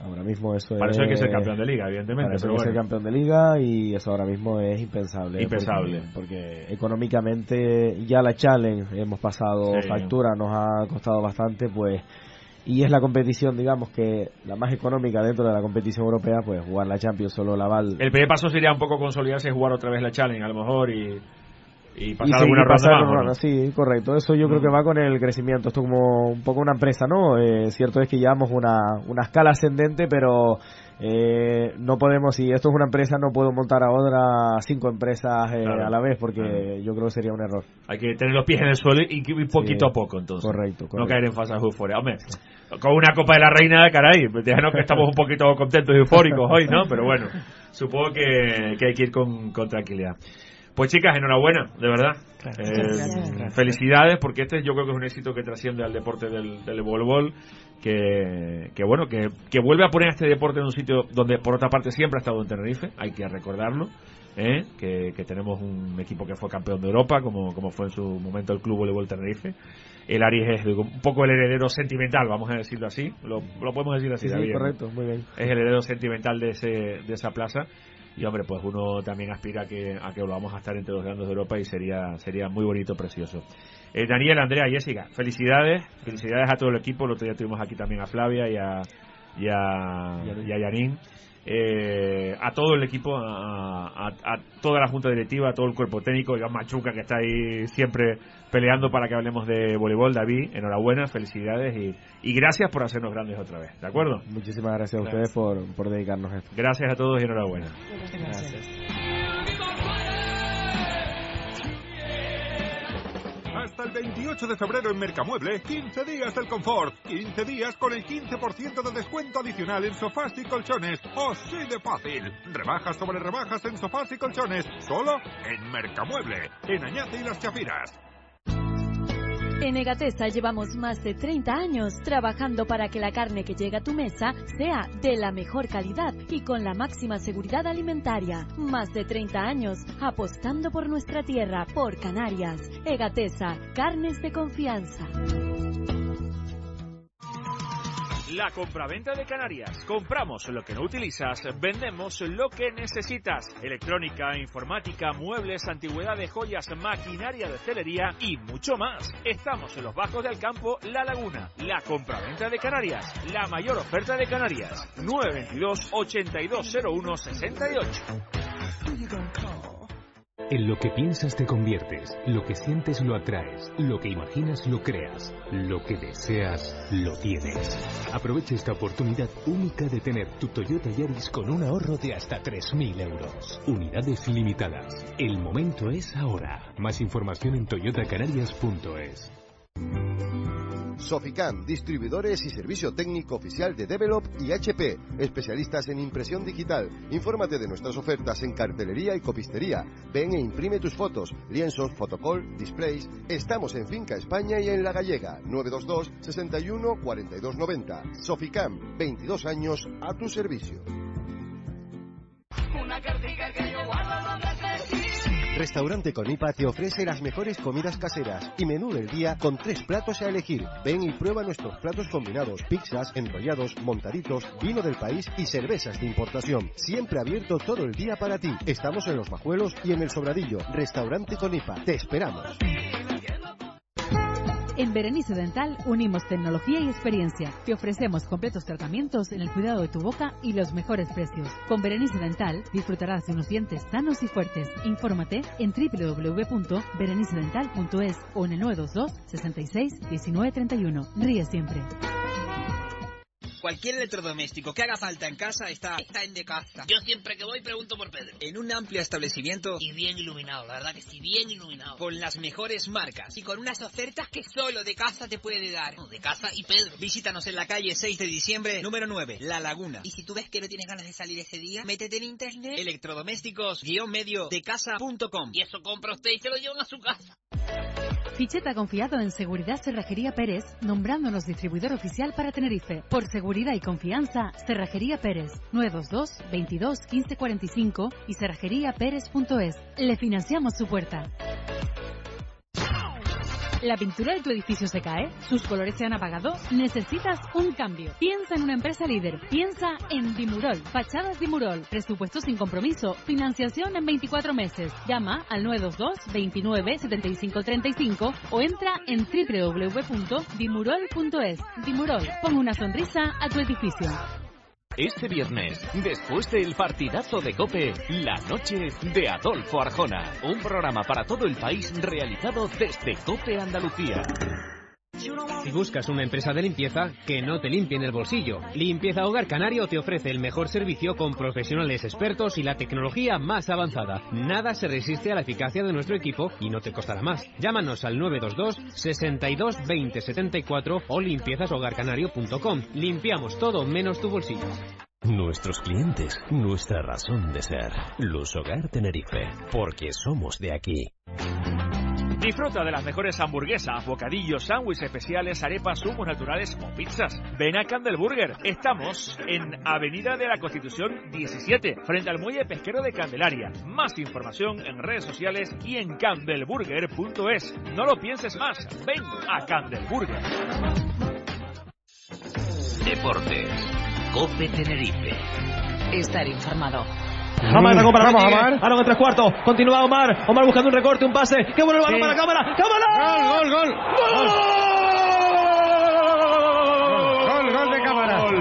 [SPEAKER 7] Ahora mismo eso
[SPEAKER 3] para
[SPEAKER 7] es...
[SPEAKER 3] eso hay que ser campeón de liga, evidentemente.
[SPEAKER 7] Para eso
[SPEAKER 3] pero
[SPEAKER 7] hay que
[SPEAKER 3] bueno.
[SPEAKER 7] ser campeón de liga y eso ahora mismo es impensable.
[SPEAKER 3] Impensable.
[SPEAKER 7] Porque, porque económicamente ya la Challenge hemos pasado
[SPEAKER 3] Sí.
[SPEAKER 7] factura, nos ha costado bastante, pues... Y es la competición, digamos, que la más económica dentro de la competición europea, pues jugar la Champions solo la Val.
[SPEAKER 3] El primer paso sería un poco consolidarse y jugar otra vez la Challenge, a lo mejor, y, y pasar
[SPEAKER 7] y
[SPEAKER 3] alguna
[SPEAKER 7] seguir pasando
[SPEAKER 3] ronda más.
[SPEAKER 7] ronda, sí, correcto. Eso yo
[SPEAKER 3] Mm.
[SPEAKER 7] creo que va con el crecimiento. Esto como un poco una empresa, ¿no? Eh, cierto es que llevamos una, una escala ascendente, pero eh, no podemos, si esto es una empresa, no puedo montar ahora cinco empresas eh,
[SPEAKER 3] Claro.
[SPEAKER 7] a la vez, porque
[SPEAKER 3] Claro.
[SPEAKER 7] yo creo que sería un error.
[SPEAKER 3] Hay que tener los pies en el suelo y ir poquito
[SPEAKER 7] Sí.
[SPEAKER 3] a poco, entonces.
[SPEAKER 7] Correcto, correcto.
[SPEAKER 3] No caer en falsas euforias. Hombre, con una Copa de la Reina, caray, déjanos que estamos un poquito contentos y eufóricos hoy, ¿no? Pero bueno, supongo que, que hay que ir con, con tranquilidad. Pues chicas, enhorabuena, de verdad.
[SPEAKER 8] Gracias.
[SPEAKER 3] Eh,
[SPEAKER 8] Gracias.
[SPEAKER 3] Felicidades, porque este yo creo que es un éxito que trasciende al deporte del, del voleibol, que, que bueno, que, que vuelve a poner a este deporte en un sitio donde por otra parte siempre ha estado en Tenerife, hay que recordarlo. ¿eh? Que, que tenemos un equipo que fue campeón de Europa, como, como fue en su momento el Club Voleibol Tenerife. El Aries es un poco el heredero sentimental, vamos a decirlo así, lo, lo podemos decir así,
[SPEAKER 7] Sí, sí,
[SPEAKER 3] David, ¿no?
[SPEAKER 7] correcto, muy bien.
[SPEAKER 3] Es el heredero sentimental de ese de esa plaza. Y hombre, pues uno también aspira a que a que volvamos a estar entre los grandes de Europa y sería sería muy bonito, precioso. Eh, Daniel, Andrea, Jessica, felicidades, felicidades a todo el equipo. El otro día tuvimos aquí también a Flavia y a y a, y a Yanin. Eh, a todo el equipo, a, a, a toda la junta directiva, a todo el cuerpo técnico, Iván Machuca, que está ahí siempre peleando para que hablemos de voleibol. David, enhorabuena, felicidades y, y gracias por hacernos grandes otra vez, ¿de acuerdo?
[SPEAKER 7] Muchísimas gracias a
[SPEAKER 3] Gracias.
[SPEAKER 7] ustedes por, por dedicarnos a esto.
[SPEAKER 3] Gracias a todos y enhorabuena.
[SPEAKER 8] Gracias.
[SPEAKER 11] Hasta el veintiocho de febrero en Mercamueble, quince días del confort. quince días con el quince por ciento de descuento adicional en sofás y colchones. ¡Así de fácil! Rebajas sobre rebajas en sofás y colchones. Solo en Mercamueble, en Añate y Las Chafiras.
[SPEAKER 12] En Egatesa llevamos más de treinta años trabajando para que la carne que llega a tu mesa sea de la mejor calidad y con la máxima seguridad alimentaria. Más de treinta años apostando por nuestra tierra, por Canarias. Egatesa, carnes de confianza.
[SPEAKER 3] La compraventa de Canarias. Compramos lo que no utilizas, vendemos lo que necesitas. Electrónica, informática, muebles, antigüedades, joyas, maquinaria de celería y mucho más. Estamos en los Bajos del Campo, La Laguna. La compraventa de Canarias. La mayor oferta de Canarias. nueve dos dos, ochenta y dos cero uno, sesenta y ocho.
[SPEAKER 13] En lo que piensas te conviertes, lo que sientes lo atraes, lo que imaginas lo creas, lo que deseas lo tienes. Aprovecha esta oportunidad única de tener tu Toyota Yaris con un ahorro de hasta tres mil euros. Unidades limitadas. El momento es ahora. Más información en toyota canarias punto es.
[SPEAKER 14] Soficam, distribuidores y servicio técnico oficial de Develop y H P, especialistas en impresión digital. Infórmate de nuestras ofertas en cartelería y copistería. Ven e imprime tus fotos, lienzos, fotocall, displays. Estamos en Finca España y en La Gallega, nueve dos dos, sesenta y uno, cuarenta y dos noventa. Soficam, veintidós años a tu servicio.
[SPEAKER 15] Una cartica que yo guardo donde crecí.
[SPEAKER 14] Restaurante Conipa te ofrece las mejores comidas caseras y menú del día con tres platos a elegir. Ven y prueba nuestros platos combinados, pizzas, enrollados, montaditos, vino del país y cervezas de importación. Siempre abierto todo el día para ti. Estamos en Los Majuelos y en El Sobradillo. Restaurante Conipa. Te esperamos.
[SPEAKER 2] En Berenice Dental unimos tecnología y experiencia. Te ofrecemos completos tratamientos en el cuidado de tu boca y los mejores precios. Con Berenice Dental disfrutarás de unos dientes sanos y fuertes. Infórmate en doble u doble u doble u punto berenice dental punto es o en el nueve dos dos, sesenta y seis, diecinueve treinta y uno. Ríe siempre.
[SPEAKER 16] Cualquier electrodoméstico que haga falta en casa está, está en Decasa.
[SPEAKER 1] Yo siempre que voy pregunto por Pedro.
[SPEAKER 16] En un amplio establecimiento
[SPEAKER 1] Y bien iluminado, la verdad que sí, bien iluminado.
[SPEAKER 16] con las mejores marcas.
[SPEAKER 1] Y con unas ofertas que solo Decasa te puede dar. De Casa y Pedro.
[SPEAKER 16] Visítanos en la calle seis de diciembre, número nueve, La Laguna.
[SPEAKER 1] Y si tú ves que no tienes ganas de salir ese día, métete en internet.
[SPEAKER 16] Electrodomésticos guión medio de casa punto com.
[SPEAKER 1] Y eso compra usted y se lo llevan a su casa.
[SPEAKER 2] Ficheta confiado en Seguridad Cerrajería Pérez, nombrándonos distribuidor oficial para Tenerife. Por seguridad y confianza, Cerrajería Pérez, nueve dos dos, veintidós, quince cuarenta y cinco y cerrajería pérez punto es. Le financiamos su puerta. ¿La pintura de tu edificio se cae? ¿Sus colores se han apagado? ¿Necesitas un cambio? Piensa en una empresa líder. Piensa en Dimurol. Fachadas Dimurol. Presupuesto sin compromiso. Financiación en veinticuatro meses. Llama al nueve dos dos, veintinueve, setenta y cinco treinta y cinco o entra en doble u doble u doble u punto dimurol punto es. Dimurol. Pon una sonrisa a tu edificio.
[SPEAKER 17] Este viernes, después del partidazo de COPE, la noche de Adolfo Arjona. Un programa para todo el país realizado desde COPE Andalucía.
[SPEAKER 18] Si buscas una empresa de limpieza, que no te limpie en el bolsillo. Limpieza Hogar Canario te ofrece el mejor servicio con profesionales expertos y la tecnología más avanzada. Nada se resiste a la eficacia de nuestro equipo y no te costará más. Llámanos al nueve dos dos, sesenta y dos, veinte setenta y cuatro o limpiezas hogar canario punto com. Limpiamos todo menos tu bolsillo.
[SPEAKER 13] Nuestros clientes, nuestra razón de ser. Luz Hogar Tenerife, porque somos de aquí.
[SPEAKER 3] Disfruta de las mejores hamburguesas, bocadillos, sándwiches especiales, arepas, zumos naturales o pizzas. Ven a Candelburger. Estamos en Avenida de la Constitución diecisiete, frente al muelle pesquero de Candelaria. Más información en redes sociales y en candelburger punto es. No lo pienses más. Ven a Candelburger.
[SPEAKER 19] Deportes. COPE Tenerife.
[SPEAKER 12] Estar informado.
[SPEAKER 20] Amar la para vamos, Amar. Balón en tres cuartos. Continúa Omar. Omar buscando un recorte, un pase. ¡Qué bueno el balón sí. para Cámara! ¡Cámara!
[SPEAKER 21] ¡Gol, gol, gol! ¡Gol! ¡Gol, gol de Cámara! ¡Gol!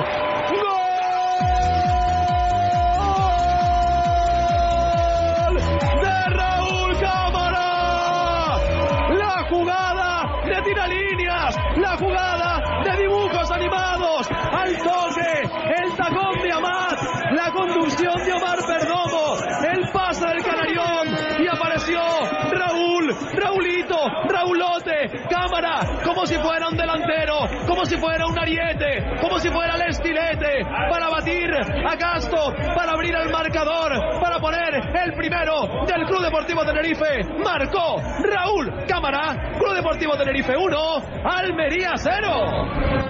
[SPEAKER 20] ¡De Raúl Cámara! La jugada de tiralíneas. La jugada de dibujos animados. Al toque. El tacón de Amat. La conducción de Omar Perdomo, el pase del Canarión y apareció Raúl, Raulito, Raulote, Cámara, como si fuera un delantero, como si fuera un ariete, como si fuera el estilete, para batir a Castro, para abrir el marcador, para poner el primero del Club Deportivo Tenerife. Marcó Raúl Cámara, Club Deportivo Tenerife uno, Almería cero.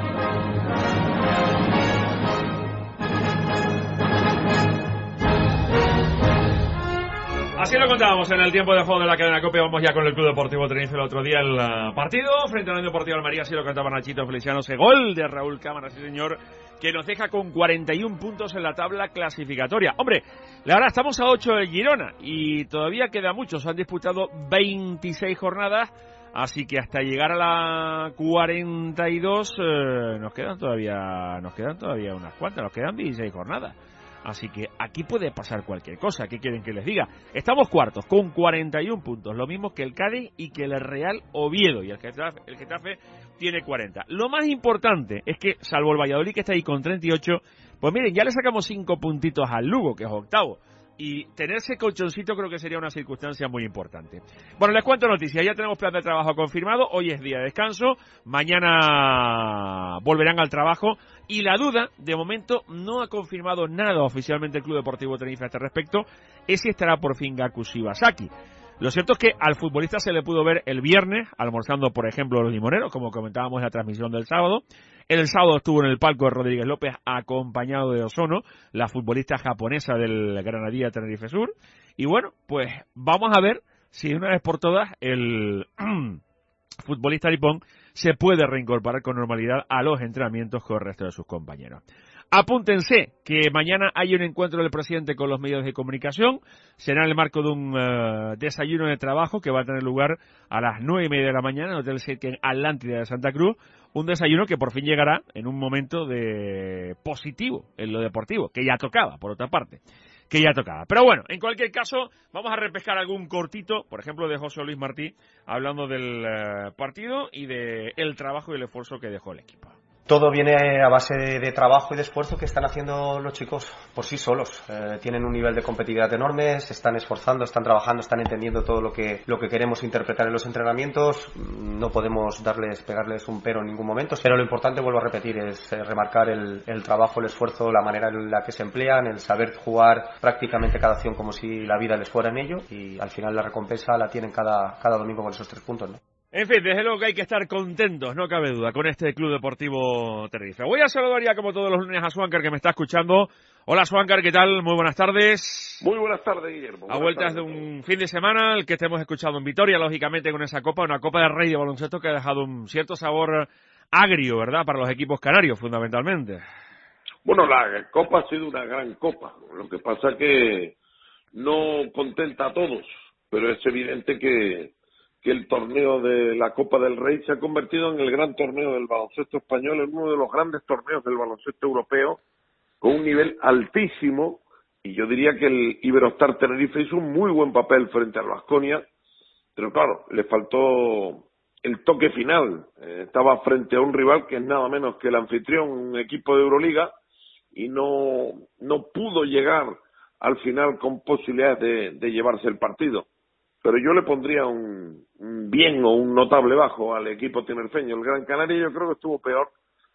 [SPEAKER 3] Así lo contábamos en el tiempo de juego de la cadena COPE. Vamos ya con el Club Deportivo Tenerife. El otro día el uh, partido frente a la Unión Deportiva Almería. Así lo cantaba Nachito Feliciano. Ese gol de Raúl Cámara, sí señor, que nos deja con cuarenta y un puntos en la tabla clasificatoria. Hombre, ahora estamos a ocho del Girona y todavía queda mucho. Se han disputado veintiséis jornadas, así que hasta llegar a la cuarenta y dos eh, nos quedan todavía nos quedan todavía unas cuantas. Nos quedan dieciséis jornadas. Así que aquí puede pasar cualquier cosa. ¿Qué quieren que les diga? Estamos cuartos con cuarenta y un puntos, lo mismo que el Cádiz y que el Real Oviedo, y el Getafe, el Getafe tiene cuarenta. Lo más importante es que, salvo el Valladolid que está ahí con treinta y ocho, pues miren, ya le sacamos cinco puntitos al Lugo, que es octavo, y tener ese colchoncito creo que sería una circunstancia muy importante. Bueno, les cuento noticias. Ya tenemos plan de trabajo confirmado. Hoy es día de descanso. Mañana volverán al trabajo. Y la duda, de momento, no ha confirmado nada oficialmente el Club Deportivo Tenerife a este respecto, es si estará por fin Gaku Shibasaki. Lo cierto es que al futbolista se le pudo ver el viernes, almorzando, por ejemplo, los limoneros, como comentábamos en la transmisión del sábado. El sábado estuvo en el palco de Rodríguez López, acompañado de Ozono, la futbolista japonesa del Granadilla Tenerife Sur. Y bueno, pues vamos a ver si de una vez por todas el futbolista nipón se puede reincorporar con normalidad a los entrenamientos con el resto de sus compañeros. Apúntense que mañana hay un encuentro del presidente con los medios de comunicación. Será en el marco de un uh, desayuno de trabajo que va a tener lugar a las nueve y media de la mañana en el Hotel Seiken Atlántida de Santa Cruz. Un desayuno que por fin llegará en un momento de positivo en lo deportivo, que ya tocaba, por otra parte. que ya tocaba. Pero bueno, en cualquier caso, vamos a repescar algún cortito, por ejemplo, de José Luis Martí, hablando del uh, partido y del trabajo y el esfuerzo que dejó el equipo.
[SPEAKER 5] Todo viene a base de, de trabajo y de esfuerzo que están haciendo los chicos por sí solos. Eh, tienen un nivel de competitividad enorme, se están esforzando, están trabajando, están entendiendo todo lo que lo que queremos interpretar en los entrenamientos. No podemos darles, pegarles un pero en ningún momento, pero lo importante, vuelvo a repetir, es eh, remarcar el, el trabajo, el esfuerzo, la manera en la que se emplean, el saber jugar prácticamente cada acción como si la vida les fuera en ello, y al final la recompensa la tienen cada, cada domingo con esos tres puntos, ¿no?
[SPEAKER 3] En fin, desde luego que hay que estar contentos, no cabe duda, con este Club Deportivo Tenerife. Voy a saludar ya, como todos los lunes, a Swankar, que me está escuchando. Hola, Swankar, ¿qué tal? Muy buenas tardes.
[SPEAKER 4] Muy buenas tardes, Guillermo.
[SPEAKER 3] A vueltas de un fin de semana, el que te hemos escuchado en Vitoria, lógicamente, con esa Copa, una Copa del Rey de baloncesto que ha dejado un cierto sabor agrio, ¿verdad?, para los equipos canarios, fundamentalmente.
[SPEAKER 4] Bueno, la Copa ha sido una gran Copa. Lo que pasa que no contenta a todos, pero es evidente que que el torneo de la Copa del Rey se ha convertido en el gran torneo del baloncesto español, en uno de los grandes torneos del baloncesto europeo, con un nivel altísimo, y yo diría que el Iberostar Tenerife hizo un muy buen papel frente al Baskonia, pero claro, le faltó el toque final. Eh, estaba frente a un rival que es nada menos que el anfitrión, un equipo de Euroliga, y no, no pudo llegar al final con posibilidades de, de llevarse el partido. Pero yo le pondría un, un bien o un notable bajo al equipo tinerfeño. El Gran Canaria yo creo que estuvo peor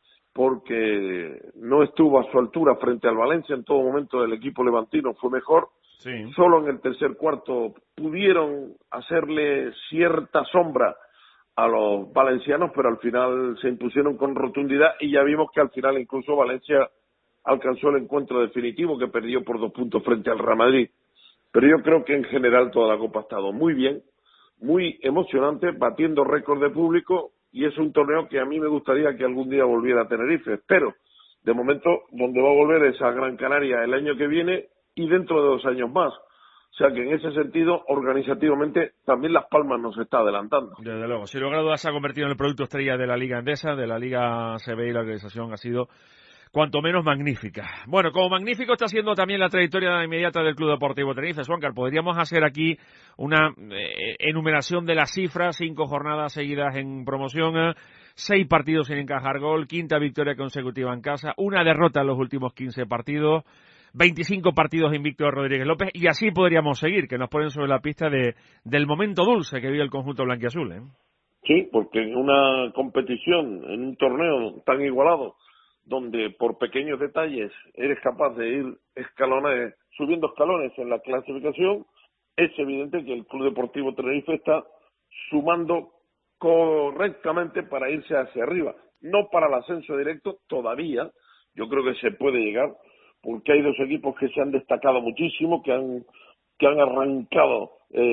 [SPEAKER 4] porque no estuvo a su altura frente al Valencia. En todo momento el equipo levantino fue mejor.
[SPEAKER 3] Sí.
[SPEAKER 4] Solo en el tercer cuarto pudieron hacerle cierta sombra a los valencianos, pero al final se impusieron con rotundidad y ya vimos que al final incluso Valencia alcanzó el encuentro definitivo, que perdió por dos puntos frente al Real Madrid. Pero yo creo que en general toda la Copa ha estado muy bien, muy emocionante, batiendo récord de público, y es un torneo que a mí me gustaría que algún día volviera a Tenerife. Pero, de momento, donde va a volver es a Gran Canaria el año que viene y dentro de dos años más. O sea que en ese sentido, organizativamente, también Las Palmas nos está adelantando.
[SPEAKER 3] Desde luego, sin lugar a dudas se ha convertido en el producto estrella de la Liga Endesa, de la Liga A C B, y la organización ha sido cuanto menos magnífica. Bueno, como magnífico está siendo también la trayectoria inmediata del Club Deportivo Tenerife. Swankar, podríamos hacer aquí una eh, enumeración de las cifras: cinco jornadas seguidas en promoción, eh, seis partidos sin encajar gol, quinta victoria consecutiva en casa, una derrota en los últimos quince partidos, veinticinco partidos invicto de Rodríguez López, y así podríamos seguir, que nos ponen sobre la pista de del momento dulce que vive el conjunto blanquiazul, ¿eh?
[SPEAKER 4] Sí, porque en una competición, en un torneo tan igualado, donde por pequeños detalles eres capaz de ir escalones, subiendo escalones en la clasificación, es evidente que el Club Deportivo Tenerife está sumando correctamente para irse hacia arriba. No para el ascenso directo todavía, yo creo que se puede llegar, porque hay dos equipos que se han destacado muchísimo, que han que han arrancado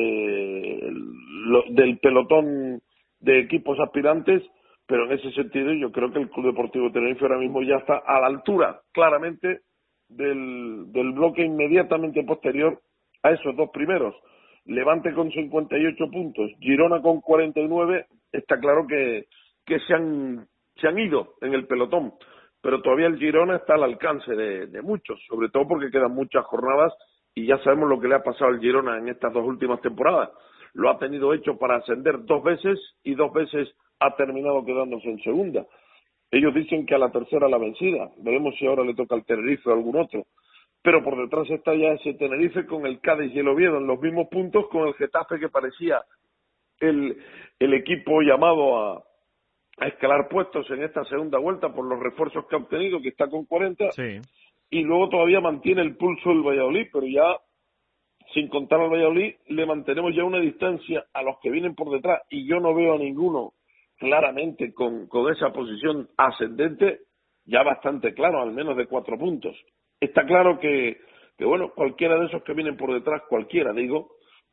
[SPEAKER 4] eh, lo, del pelotón de equipos aspirantes. Pero en ese sentido yo creo que el Club Deportivo Tenerife ahora mismo ya está a la altura, claramente, del, del bloque inmediatamente posterior a esos dos primeros. Levante con cincuenta y ocho puntos, Girona con cuarenta y nueve, está claro que, que se han, se han ido en el pelotón. Pero todavía el Girona está al alcance de, de muchos, sobre todo porque quedan muchas jornadas y ya sabemos lo que le ha pasado al Girona en estas dos últimas temporadas. Lo ha tenido hecho para ascender dos veces y dos veces ha terminado quedándose en segunda. Ellos dicen que a la tercera la vencida. Veremos si ahora le toca al Tenerife o a algún otro. Pero por detrás está ya ese Tenerife con el Cádiz y el Oviedo en los mismos puntos, con el Getafe, que parecía el, el equipo llamado a, a escalar puestos en esta segunda vuelta por los refuerzos que ha obtenido, que está con cuarenta.
[SPEAKER 3] Sí.
[SPEAKER 4] Y luego todavía mantiene el pulso el Valladolid, pero ya, sin contar al Valladolid, le mantenemos ya una distancia a los que vienen por detrás, y yo no veo a ninguno claramente con, con esa posición ascendente, ya bastante claro, al menos de cuatro puntos. Está claro que, que, bueno, cualquiera de esos que vienen por detrás, cualquiera, digo,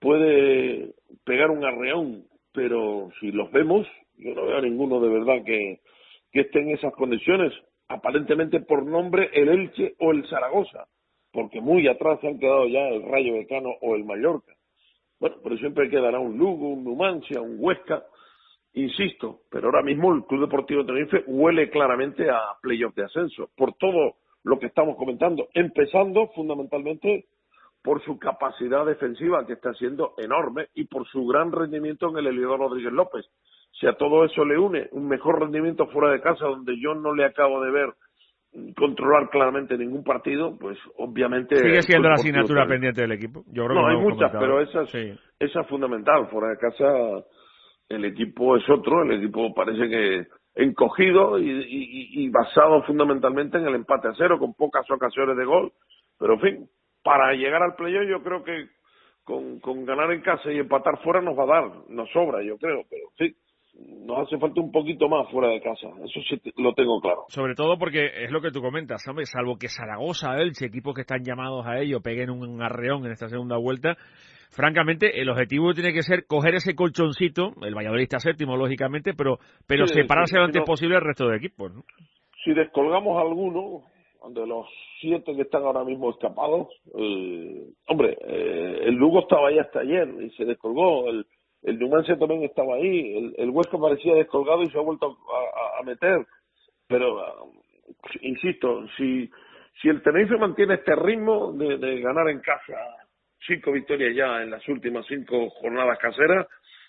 [SPEAKER 4] puede pegar un arreón, pero si los vemos, yo no veo a ninguno de verdad que, que esté en esas condiciones, aparentemente por nombre el Elche o el Zaragoza, porque muy atrás se han quedado ya el Rayo Vallecano o el Mallorca. Bueno, pero siempre quedará un Lugo, un Numancia, un Huesca, insisto, pero ahora mismo el Club Deportivo Tenerife huele claramente a playoff de ascenso, por todo lo que estamos comentando, empezando fundamentalmente por su capacidad defensiva, que está siendo enorme, y por su gran rendimiento en el Heliodoro Rodríguez López. Si a todo eso le une un mejor rendimiento fuera de casa, donde yo no le acabo de ver controlar claramente ningún partido, pues obviamente
[SPEAKER 3] sigue siendo la asignatura pendiente del equipo. Yo creo
[SPEAKER 4] no,
[SPEAKER 3] que
[SPEAKER 4] hay muchas, pero esa es,
[SPEAKER 3] sí.
[SPEAKER 4] esa es fundamental. Fuera de casa el equipo es otro, el equipo parece que encogido y, y, y basado fundamentalmente en el empate a cero, con pocas ocasiones de gol, pero en fin, para llegar al playoff yo creo que con, con ganar en casa y empatar fuera nos va a dar, nos sobra yo creo, pero sí, nos hace falta un poquito más fuera de casa, eso sí lo tengo claro.
[SPEAKER 3] Sobre todo porque es lo que tú comentas, hombre, salvo que Zaragoza, Elche, equipos que están llamados a ello, peguen un arreón en esta segunda vuelta, francamente el objetivo tiene que ser coger ese colchoncito, el Valladolid está séptimo lógicamente, pero pero
[SPEAKER 4] sí,
[SPEAKER 3] separarse
[SPEAKER 4] sí,
[SPEAKER 3] lo antes
[SPEAKER 4] no,
[SPEAKER 3] posible del resto de equipos, ¿no?
[SPEAKER 4] Si descolgamos a alguno de los siete que están ahora mismo escapados, eh, hombre, eh, el Lugo estaba ahí hasta ayer y se descolgó, el El Numancia también estaba ahí, el, el Huesca parecía descolgado y se ha vuelto a, a, a meter, pero uh, insisto, si si el Tenerife mantiene este ritmo de, de ganar en casa cinco victorias ya en las últimas cinco jornadas caseras,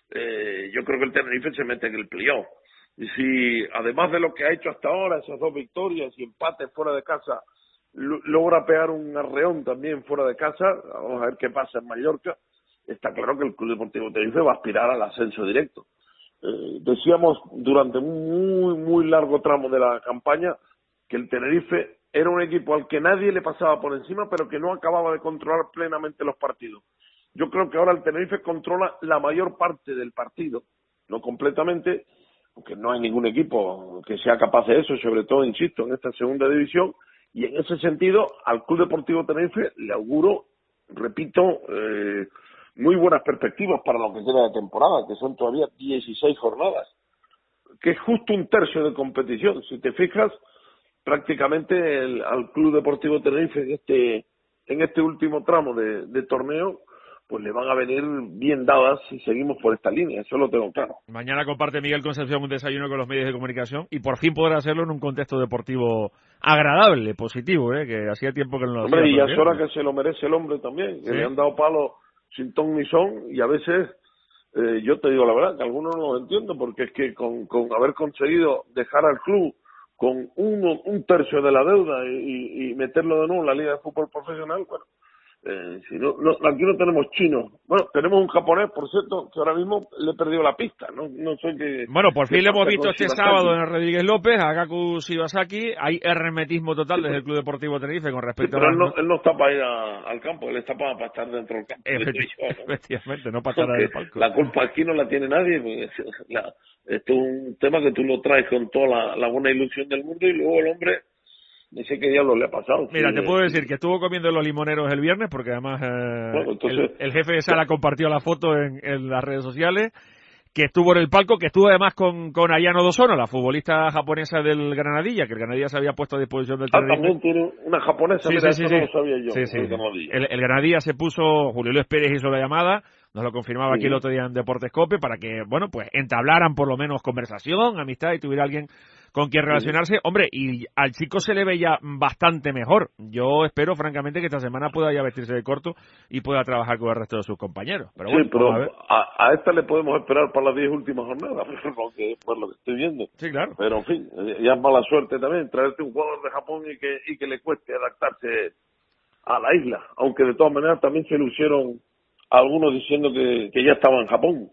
[SPEAKER 4] eh, yo creo que el Tenerife se mete en el playoff. Y si además de lo que ha hecho hasta ahora, esas dos victorias y empates fuera de casa, lo, logra pegar un arreón también fuera de casa, vamos a ver qué pasa en Mallorca. Está claro que el Club Deportivo Tenerife va a aspirar al ascenso directo. Eh, decíamos durante un muy, muy largo tramo de la campaña que el Tenerife era un equipo al que nadie le pasaba por encima, pero que no acababa de controlar plenamente los partidos. Yo creo que ahora el Tenerife controla la mayor parte del partido, no completamente, aunque no hay ningún equipo que sea capaz de eso, sobre todo, insisto, en esta segunda división, y en ese sentido, al Club Deportivo Tenerife le auguro, repito, eh, muy buenas perspectivas para lo que queda de temporada, que son todavía dieciséis jornadas, que es justo un tercio de competición. Si te fijas, prácticamente el, al Club Deportivo Tenerife en este en este último tramo de, de torneo, pues le van a venir bien dadas si seguimos por esta línea, eso lo tengo claro.
[SPEAKER 3] Mañana comparte Miguel Concepción un desayuno con los medios de comunicación y por fin podrá hacerlo en un contexto deportivo agradable, positivo, ¿eh? Que hacía tiempo que no lo hacía.
[SPEAKER 4] Hombre, y ya es hora que se lo merece el hombre también, que
[SPEAKER 3] ¿sí?
[SPEAKER 4] Le han dado palo sin ton ni son, y a veces, eh, yo te digo la verdad, que algunos no lo entiendo, porque es que con, con haber conseguido dejar al club con uno, un tercio de la deuda y, y meterlo de nuevo en la Liga de Fútbol Profesional, bueno, eh, si no, no, aquí no tenemos chinos. Bueno, tenemos un japonés, por cierto, que ahora mismo le he perdido la pista, no, no sé qué...
[SPEAKER 3] Bueno, por fin le hemos visto este
[SPEAKER 4] Shibasaki.
[SPEAKER 3] sábado en el Rodríguez López, a Gaku Shibasaki, hay hermetismo total desde el Club Deportivo Tenerife con respecto
[SPEAKER 4] sí, pero
[SPEAKER 3] a...
[SPEAKER 4] él no, él no está para ir a, al campo, él está para, para estar dentro del campo.
[SPEAKER 3] Efectivamente, efectivamente, no para estar en el palco.
[SPEAKER 4] La culpa aquí no la tiene nadie, porque la, esto es un tema que tú lo traes con toda la, la buena ilusión del mundo y luego el hombre... No sé qué diablo le ha pasado.
[SPEAKER 3] Mira,
[SPEAKER 4] sí,
[SPEAKER 3] te puedo
[SPEAKER 4] sí.
[SPEAKER 3] decir que estuvo comiendo los limoneros el viernes, porque además eh,
[SPEAKER 4] bueno, entonces,
[SPEAKER 3] el, el jefe de sala compartió la foto en, en las redes sociales, que estuvo en el palco, que estuvo además con, con Ayano Dosono, la futbolista japonesa del Granadilla, que el Granadilla se había puesto a disposición del
[SPEAKER 4] Ah,
[SPEAKER 3] Tenerife.
[SPEAKER 4] también tiene una japonesa,
[SPEAKER 3] sí,
[SPEAKER 4] mira,
[SPEAKER 3] sí,
[SPEAKER 4] eso
[SPEAKER 3] sí,
[SPEAKER 4] no
[SPEAKER 3] sí.
[SPEAKER 4] lo sabía yo.
[SPEAKER 3] Sí, sí.
[SPEAKER 4] El Granadilla.
[SPEAKER 3] El, el Granadilla se puso, Julio Luis Pérez hizo la llamada, nos lo confirmaba aquí el otro día en Deportes Cope, para que, bueno, pues entablaran por lo menos conversación, amistad y tuviera alguien con quien relacionarse. Hombre, y al chico se le veía bastante mejor. Yo espero, francamente, que esta semana pueda ya vestirse de corto y pueda trabajar con el resto de sus compañeros. Pero bueno,
[SPEAKER 4] sí, pero
[SPEAKER 3] a, ver.
[SPEAKER 4] a, a esta le podemos esperar para las diez últimas jornadas, por lo que, por lo que estoy viendo.
[SPEAKER 3] Sí, claro.
[SPEAKER 4] Pero, en fin, ya es mala suerte también traerte un jugador de Japón y que, y que le cueste adaptarse a la isla. Aunque, de todas maneras, también se lucieron algunos diciendo que, que ya estaba en Japón.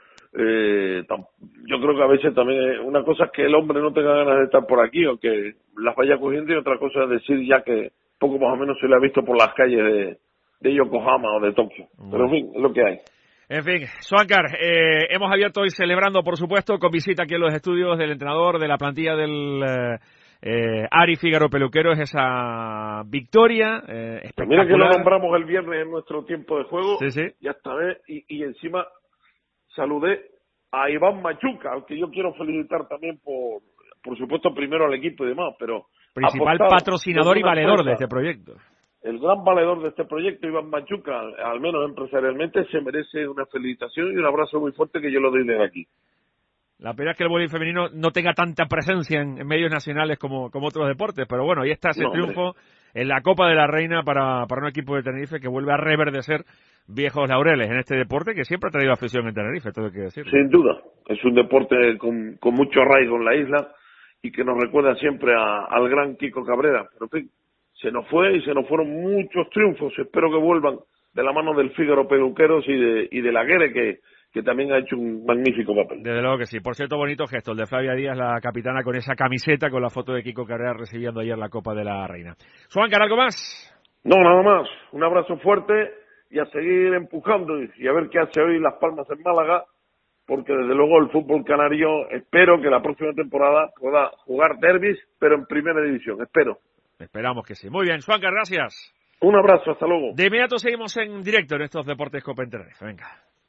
[SPEAKER 4] Eh, yo creo que a veces también una cosa es que el hombre no tenga ganas de estar por aquí o que las vaya cogiendo, y otra cosa es decir ya que poco más o menos se le ha visto por las calles de, de Yokohama o de Tokio. Bueno. Pero en fin, es lo que hay.
[SPEAKER 3] En fin, Suancar, eh, hemos abierto hoy celebrando, por supuesto, con visita aquí en los estudios del entrenador de la plantilla del eh, eh, Ari Fígaro Peluqueros, esa victoria eh, espectacular.
[SPEAKER 4] Mira que lo nombramos el viernes en nuestro tiempo de juego,
[SPEAKER 3] sí, sí.
[SPEAKER 4] Ya esta vez, y, y encima saludé a Iván Machuca, al que yo quiero felicitar también por, por supuesto, primero al equipo y demás, pero...
[SPEAKER 3] Principal patrocinador y valedor empresa, de este proyecto.
[SPEAKER 4] El gran valedor de este proyecto, Iván Machuca, al menos empresarialmente, se merece una felicitación y un abrazo muy fuerte que yo lo doy desde aquí.
[SPEAKER 3] La pena es que el voleibol femenino no tenga tanta presencia en, en medios nacionales como, como otros deportes, pero bueno, ahí está ese no, triunfo hombre. en la Copa de la Reina para, para un equipo de Tenerife que vuelve a reverdecer viejos laureles en este deporte que siempre ha traído afición en Tenerife, todo hay que decirlo.
[SPEAKER 4] Sin duda, es un deporte con, con mucho arraigo en la isla y que nos recuerda siempre a, al gran Kiko Cabrera, pero en fin, se nos fue y se nos fueron muchos triunfos, espero que vuelvan de la mano del Fígaro Peluqueros y de, y de la Guere, que que también ha hecho un magnífico papel.
[SPEAKER 3] Desde luego que sí. Por cierto, bonito gesto el de Flavia Díaz, la capitana, con esa camiseta con la foto de Kiko Cabrera recibiendo ayer la Copa de la Reina. Suancar, ¿algo más?
[SPEAKER 4] No, nada más. Un abrazo fuerte y a seguir empujando y a ver qué hace hoy Las Palmas en Málaga porque desde luego el fútbol canario espero que la próxima temporada pueda jugar derbis, pero en primera división, espero.
[SPEAKER 3] Esperamos que sí. Muy bien, Juanca, gracias.
[SPEAKER 4] Un abrazo, hasta luego.
[SPEAKER 3] De inmediato seguimos en directo en estos Deportes Cope en Tenerife. Venga.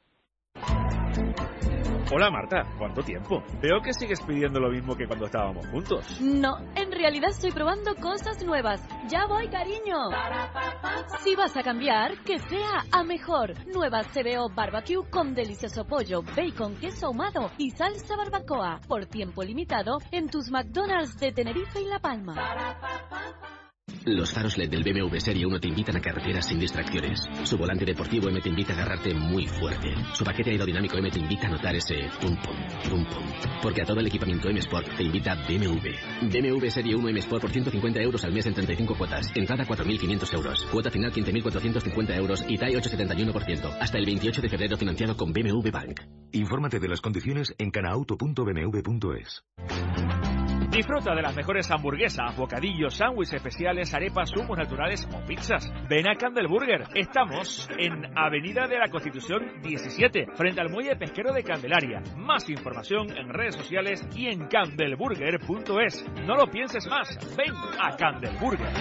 [SPEAKER 3] Hola Marta, ¿cuánto tiempo? Veo que sigues pidiendo lo mismo que cuando estábamos juntos.
[SPEAKER 12] No, en realidad estoy probando cosas nuevas. Ya voy, cariño. Si vas a cambiar, que sea a mejor. Nueva C B O Barbecue con delicioso pollo, bacon, queso ahumado y salsa barbacoa. Por tiempo limitado en tus McDonald's de Tenerife y La Palma.
[SPEAKER 6] Los faros L E D del B M W Serie uno te invitan a carreteras sin distracciones. Su volante deportivo M te invita a agarrarte muy fuerte. Su paquete aerodinámico M te invita a notar ese pum pum, pum pum. Porque a todo el equipamiento M Sport te invita B M W. B M W Serie uno M Sport por ciento cincuenta euros al mes en treinta y cinco cuotas. Entrada cuatro mil quinientos euros. Cuota final quince mil cuatrocientos cincuenta euros y T A E ocho coma setenta y uno por ciento. Hasta el veintiocho de febrero financiado con B M W Bank.
[SPEAKER 13] Infórmate de las condiciones en canauto punto b m w punto es.
[SPEAKER 3] Disfruta de las mejores hamburguesas, bocadillos, sándwiches especiales, arepas, zumos naturales o pizzas. Ven a Candel Burger. Estamos en Avenida de la Constitución diecisiete, frente al muelle pesquero de Candelaria. Más información en redes sociales y en candelburger punto es. No lo pienses más. Ven a Candel Burger.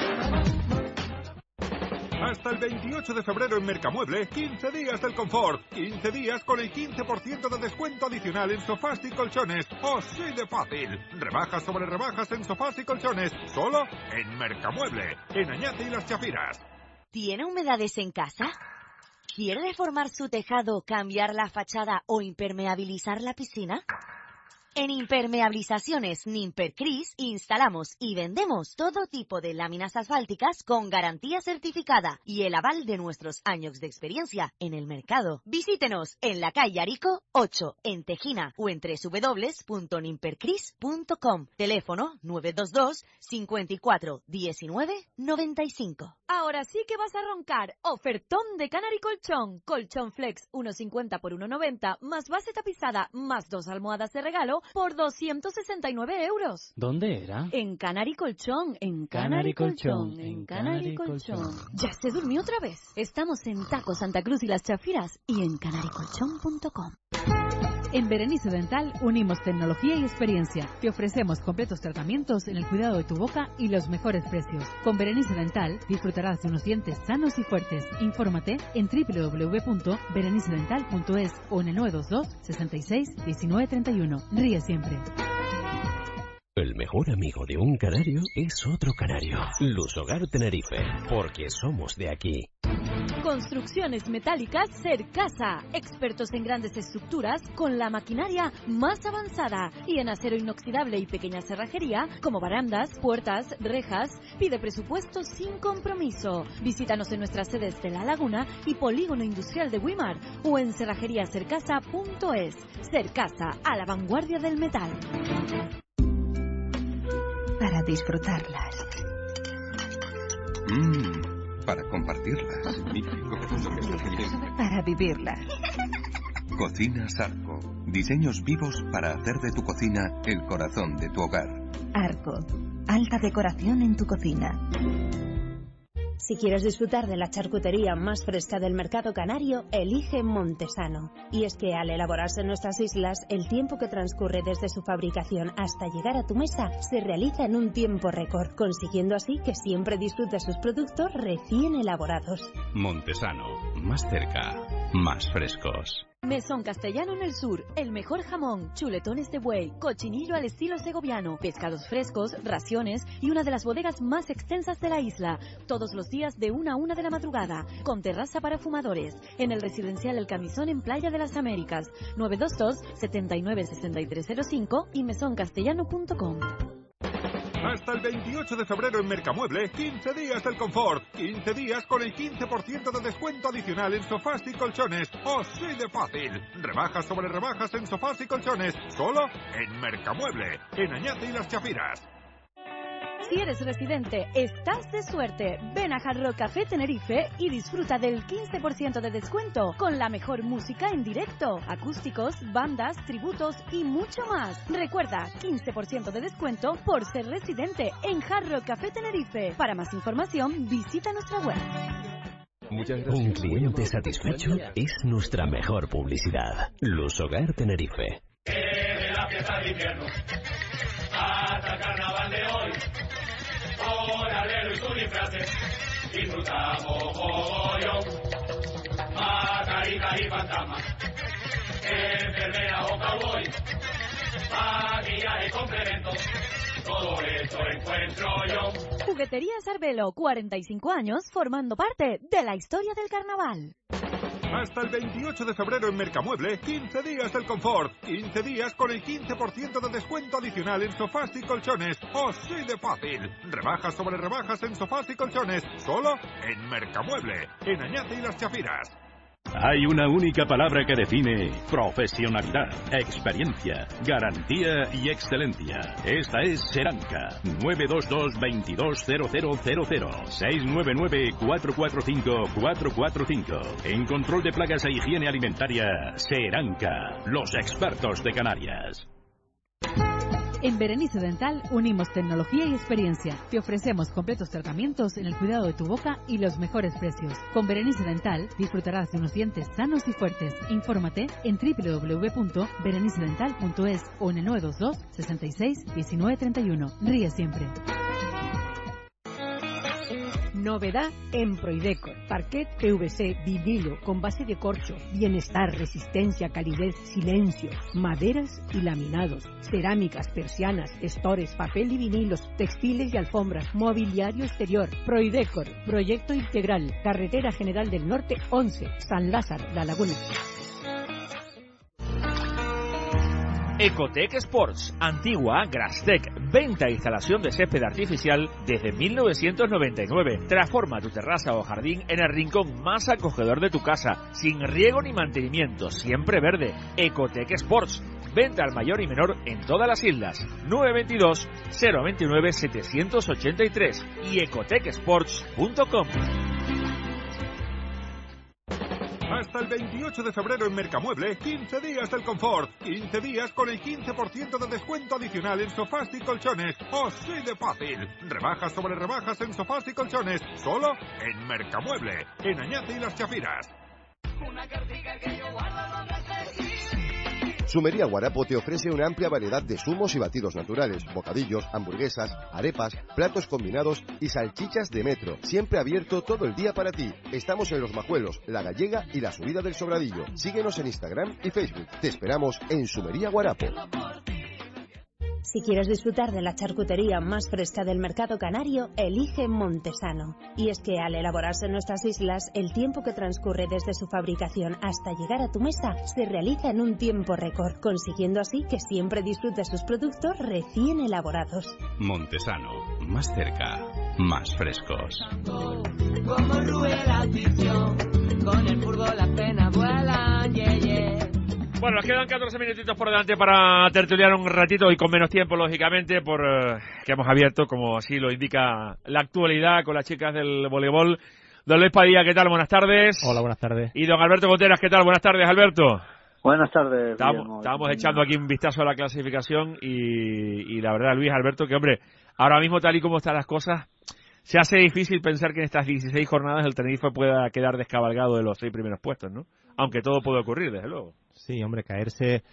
[SPEAKER 11] Hasta el veintiocho de febrero en Mercamueble, quince días del confort. quince días con el quince por ciento de descuento adicional en sofás y colchones. ¡Así de fácil! Rebajas sobre rebajas en sofás y colchones. Solo en Mercamueble, en Añate y Las Chafiras.
[SPEAKER 22] ¿Tiene humedades en casa? ¿Quiere reformar su tejado, cambiar la fachada o impermeabilizar la piscina? En Impermeabilizaciones Nimpercris instalamos y vendemos todo tipo de láminas asfálticas con garantía certificada y el aval de nuestros años de experiencia en el mercado. Visítenos en la calle Arico ocho, en Tejina, o en doble u doble u doble u punto nimpercris punto com. Teléfono nueve dos dos, cinco cuatro, diecinueve, noventa y cinco.
[SPEAKER 12] Ahora sí que vas a roncar. Ofertón de Canary Colchón. Colchón Flex uno cincuenta por uno noventa, más base tapizada, más dos almohadas de regalo por doscientos sesenta y nueve euros.
[SPEAKER 23] ¿Dónde era?
[SPEAKER 12] En Canary Colchón, en Canary, Canary Colchón, Colchón, en Canary Colchón. Colchón. Ya se durmió otra vez. Estamos en Taco Santa Cruz y Las Chafiras y en canary colchón punto com.
[SPEAKER 2] En Berenice Dental unimos tecnología y experiencia. Te ofrecemos completos tratamientos en el cuidado de tu boca y los mejores precios. Con Berenice Dental disfrutarás de unos dientes sanos y fuertes. Infórmate en doble u doble u doble u punto berenice dental punto es o en el nueve dos dos, sesenta y seis, diecinueve treinta y uno. Ríe siempre.
[SPEAKER 24] El mejor amigo de un canario es otro canario. Lusogar Tenerife, porque somos de aquí.
[SPEAKER 12] Construcciones metálicas Cercasa, expertos en grandes estructuras con la maquinaria más avanzada y en acero inoxidable y pequeña cerrajería como barandas, puertas, rejas. Pide presupuesto sin compromiso. Visítanos en nuestras sedes de La Laguna y Polígono Industrial de Wimar o en cerrajería cercasa punto es. Cercasa, a la vanguardia del metal.
[SPEAKER 25] Para disfrutarlas.
[SPEAKER 26] Mmm, para compartirlas.
[SPEAKER 25] Para vivirlas.
[SPEAKER 26] Cocina Arco. Diseños vivos para hacer de tu cocina el corazón de tu hogar.
[SPEAKER 25] Arco. Alta decoración en tu cocina.
[SPEAKER 27] Si quieres disfrutar de la charcutería más fresca del mercado canario, elige Montesano. Y es que al elaborarse en nuestras islas, el tiempo que transcurre desde su fabricación hasta llegar a tu mesa se realiza en un tiempo récord, consiguiendo así que siempre disfrutes sus productos recién elaborados.
[SPEAKER 26] Montesano, más cerca, más frescos.
[SPEAKER 12] Mesón Castellano en el Sur, el mejor jamón, chuletones de buey, cochinillo al estilo segoviano, pescados frescos, raciones y una de las bodegas más extensas de la isla, todos los días de una a una de la madrugada, con terraza para fumadores, en el residencial El Camisón en Playa de las Américas, nueve dos dos, setenta y nueve, sesenta y tres cero cinco y mesón castellano punto com.
[SPEAKER 11] Hasta el veintiocho de febrero en Mercamueble, quince días del confort. quince días con el quince por ciento de descuento adicional en sofás y colchones. ¡Así de fácil! Rebajas sobre rebajas en sofás y colchones. Solo en Mercamueble, en Añate y Las Chafiras.
[SPEAKER 12] Si eres residente, estás de suerte. Ven a Hard Rock Café Tenerife y disfruta del quince por ciento de descuento con la mejor música en directo, acústicos, bandas, tributos y mucho más. Recuerda, quince por ciento de descuento por ser residente en Hard Rock Café Tenerife. Para más información, visita nuestra web.
[SPEAKER 24] Muchas gracias. Un cliente satisfecho es nuestra mejor publicidad. Lusogar Tenerife.
[SPEAKER 7] De la fiesta de invierno hasta el carnaval de hoy, con alero y su disfraces, disfrutamos mogollón. Mascarita y fantasma, enfermera o cowboy, maquillaje y complementos, todo esto encuentro yo.
[SPEAKER 12] Jugueterías Arbelo, cuarenta y cinco años formando parte de la historia del carnaval.
[SPEAKER 11] Hasta el veintiocho de febrero en Mercamueble, quince días del confort. quince días con el quince por ciento de descuento adicional en sofás y colchones. ¡Así de fácil! Rebajas sobre rebajas en sofás y colchones. Solo en Mercamueble, en Añate y Las Chafiras.
[SPEAKER 8] Hay una única palabra que define profesionalidad, experiencia, garantía y excelencia. Esta es Seranca. nueve dos dos, veintidós, cero cero cero cero. seis nueve nueve, cuatro cuatro cinco, cuatro cuatro cinco. En control de plagas e higiene alimentaria, Seranca. Los expertos de Canarias.
[SPEAKER 2] En Berenice Dental unimos tecnología y experiencia. Te ofrecemos completos tratamientos en el cuidado de tu boca y los mejores precios. Con Berenice Dental disfrutarás de unos dientes sanos y fuertes. Infórmate en doble u doble u doble u punto berenice dental punto es o en el nueve dos dos, sesenta y seis, diecinueve treinta y uno. Ríe siempre.
[SPEAKER 9] Novedad en Proidecor. Parquet P V C, vinilo, con base de corcho, bienestar, resistencia, calidez, silencio, maderas y laminados, cerámicas, persianas, estores, papel y vinilos, textiles y alfombras, mobiliario exterior. Proidecor, proyecto integral, Carretera General del Norte once, San Lázaro, La Laguna.
[SPEAKER 3] Ecotec Sports, antigua Grastec, venta e instalación de césped artificial desde mil novecientos noventa y nueve. Transforma tu terraza o jardín en el rincón más acogedor de tu casa, sin riego ni mantenimiento, siempre verde. Ecotec Sports, venta al mayor y menor en todas las islas. nueve dos dos, cero dos nueve, siete ocho tres y ecotec sports punto com.
[SPEAKER 11] Hasta el veintiocho de febrero en Mercamueble, quince días del confort. quince días con el quince por ciento de descuento adicional en sofás y colchones. ¡Así de fácil! Rebajas sobre rebajas en sofás y colchones. Solo en Mercamueble, en Añate y Las Chafiras.
[SPEAKER 7] Una cartica que yo guardo donde esté.
[SPEAKER 10] Sumería Guarapo te ofrece una amplia variedad de zumos y batidos naturales, bocadillos, hamburguesas, arepas, platos combinados y salchichas de metro. Siempre abierto todo el día para ti. Estamos en Los Majuelos, La Gallega y la Subida del Sobradillo. Síguenos en Instagram y Facebook. Te esperamos en Sumería Guarapo.
[SPEAKER 27] Si quieres disfrutar de la charcutería más fresca del mercado canario, elige Montesano. Y es que al elaborarse en nuestras islas, el tiempo que transcurre desde su fabricación hasta llegar a tu mesa se realiza en un tiempo récord, consiguiendo así que siempre disfrutes sus productos recién elaborados.
[SPEAKER 8] Montesano, más cerca, más frescos.
[SPEAKER 7] Como rue la afición, con el fútbol las penas vuelan, yeah, yeah.
[SPEAKER 3] Bueno, nos quedan catorce minutitos por delante para tertuliar un ratito y con menos tiempo, lógicamente, por uh, que hemos abierto, como así lo indica la actualidad, con las chicas del voleibol. Don Luis Padilla, ¿qué tal? Buenas tardes.
[SPEAKER 14] Hola, buenas tardes.
[SPEAKER 3] Y don Alberto Conteras, ¿qué tal? Buenas tardes, Alberto.
[SPEAKER 15] Buenas tardes.
[SPEAKER 3] Estábamos, estábamos echando aquí un vistazo a la clasificación y, y la verdad, Luis, Alberto, que hombre, ahora mismo tal y como están las cosas, se hace difícil pensar que en estas dieciséis jornadas el Tenerife pueda quedar descabalgado de los seis primeros puestos, ¿no? Aunque todo puede ocurrir, desde luego.
[SPEAKER 14] Sí, hombre, caerse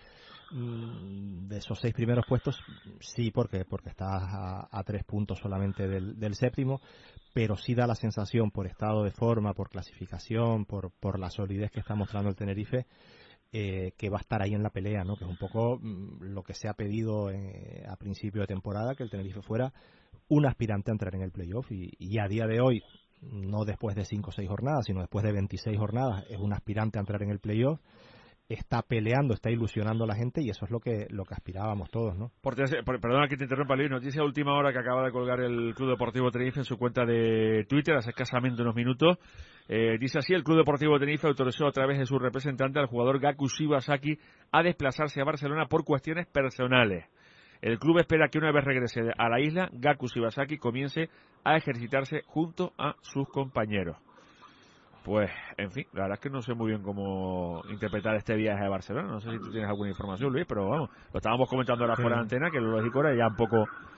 [SPEAKER 14] mmm, de esos seis primeros puestos, sí, porque porque está a, a tres puntos solamente del, del séptimo, pero sí da la sensación, por estado de forma, por clasificación, por, por la solidez que está mostrando el Tenerife, eh, que va a estar ahí en la pelea, ¿no? Que es un poco mmm, lo que se ha pedido eh, a principio de temporada, que el Tenerife fuera un aspirante a entrar en el playoff, y, y a día de hoy, no después de cinco o seis jornadas, sino después de veintiséis jornadas, es un aspirante a entrar en el playoff. Está peleando, está ilusionando a la gente y eso es lo que lo que aspirábamos todos, ¿no?
[SPEAKER 3] Por, por, perdona que te interrumpa, Luis. Noticia de última hora que acaba de colgar el Club Deportivo Tenerife en su cuenta de Twitter hace escasamente unos minutos. Eh, dice así: el Club Deportivo Tenerife autorizó a través de su representante al jugador Gaku Shibasaki a desplazarse a Barcelona por cuestiones personales. El club espera que una vez regrese a la isla, Gaku Shibasaki comience a ejercitarse junto a sus compañeros. Pues, en fin, la verdad es que no sé muy bien cómo interpretar este viaje a Barcelona. No sé si tú tienes alguna información, Luis, pero vamos, lo estábamos comentando ahora sí. Fuera de antena, que lo lógico era ya un poco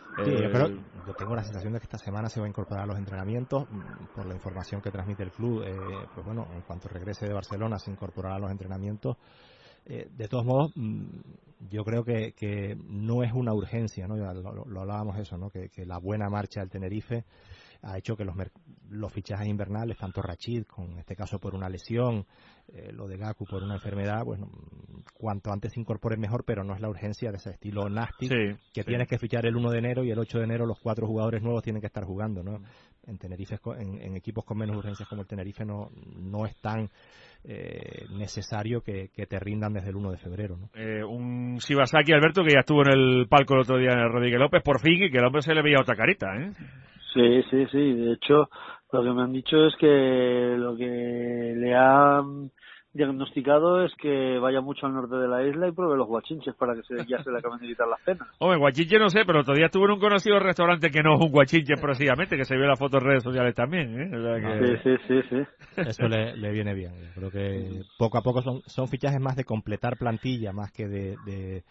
[SPEAKER 14] Sí,
[SPEAKER 3] eh,
[SPEAKER 14] yo creo, yo tengo la sensación de que esta semana se va a incorporar a los entrenamientos, por la información que transmite el club, eh, pues bueno, en cuanto regrese de Barcelona se incorporará a los entrenamientos. Eh, de todos modos, yo creo que, que no es una urgencia, ¿no? Ya lo, lo hablábamos eso, ¿no? Que, que la buena marcha del Tenerife ha hecho que los, los fichajes invernales, tanto Rachid, con este caso por una lesión, eh, lo de Gaku por una enfermedad, bueno, cuanto antes se incorporen mejor, pero no es la urgencia de ese estilo nasty, sí, que sí. Tienes que fichar el uno de enero y el ocho de enero los cuatro jugadores nuevos tienen que estar jugando, ¿no? En Tenerife, en, en equipos con menos urgencias como el Tenerife no, no es tan eh, necesario que, que te rindan desde el uno de febrero, ¿no?
[SPEAKER 3] Eh, un Shibasaki, Alberto, que ya estuvo en el palco el otro día en el Rodríguez López, por fin, y que el hombre se le veía otra carita, ¿eh?
[SPEAKER 1] Sí, sí, sí. De hecho, lo que me han dicho es que lo que le han diagnosticado es que vaya mucho al norte de la isla y pruebe los guachinches para que se, ya se le acaben de quitar las penas.
[SPEAKER 3] Hombre, guachinche no sé, pero todavía estuvo en un conocido restaurante que no es un guachinche precisamente, que se vio en las fotos en redes sociales también, ¿eh? O sea que...
[SPEAKER 1] Sí, sí, sí, sí.
[SPEAKER 14] Eso le, le viene bien. Yo creo que poco a poco son, son fichajes más de completar plantilla, más que de... de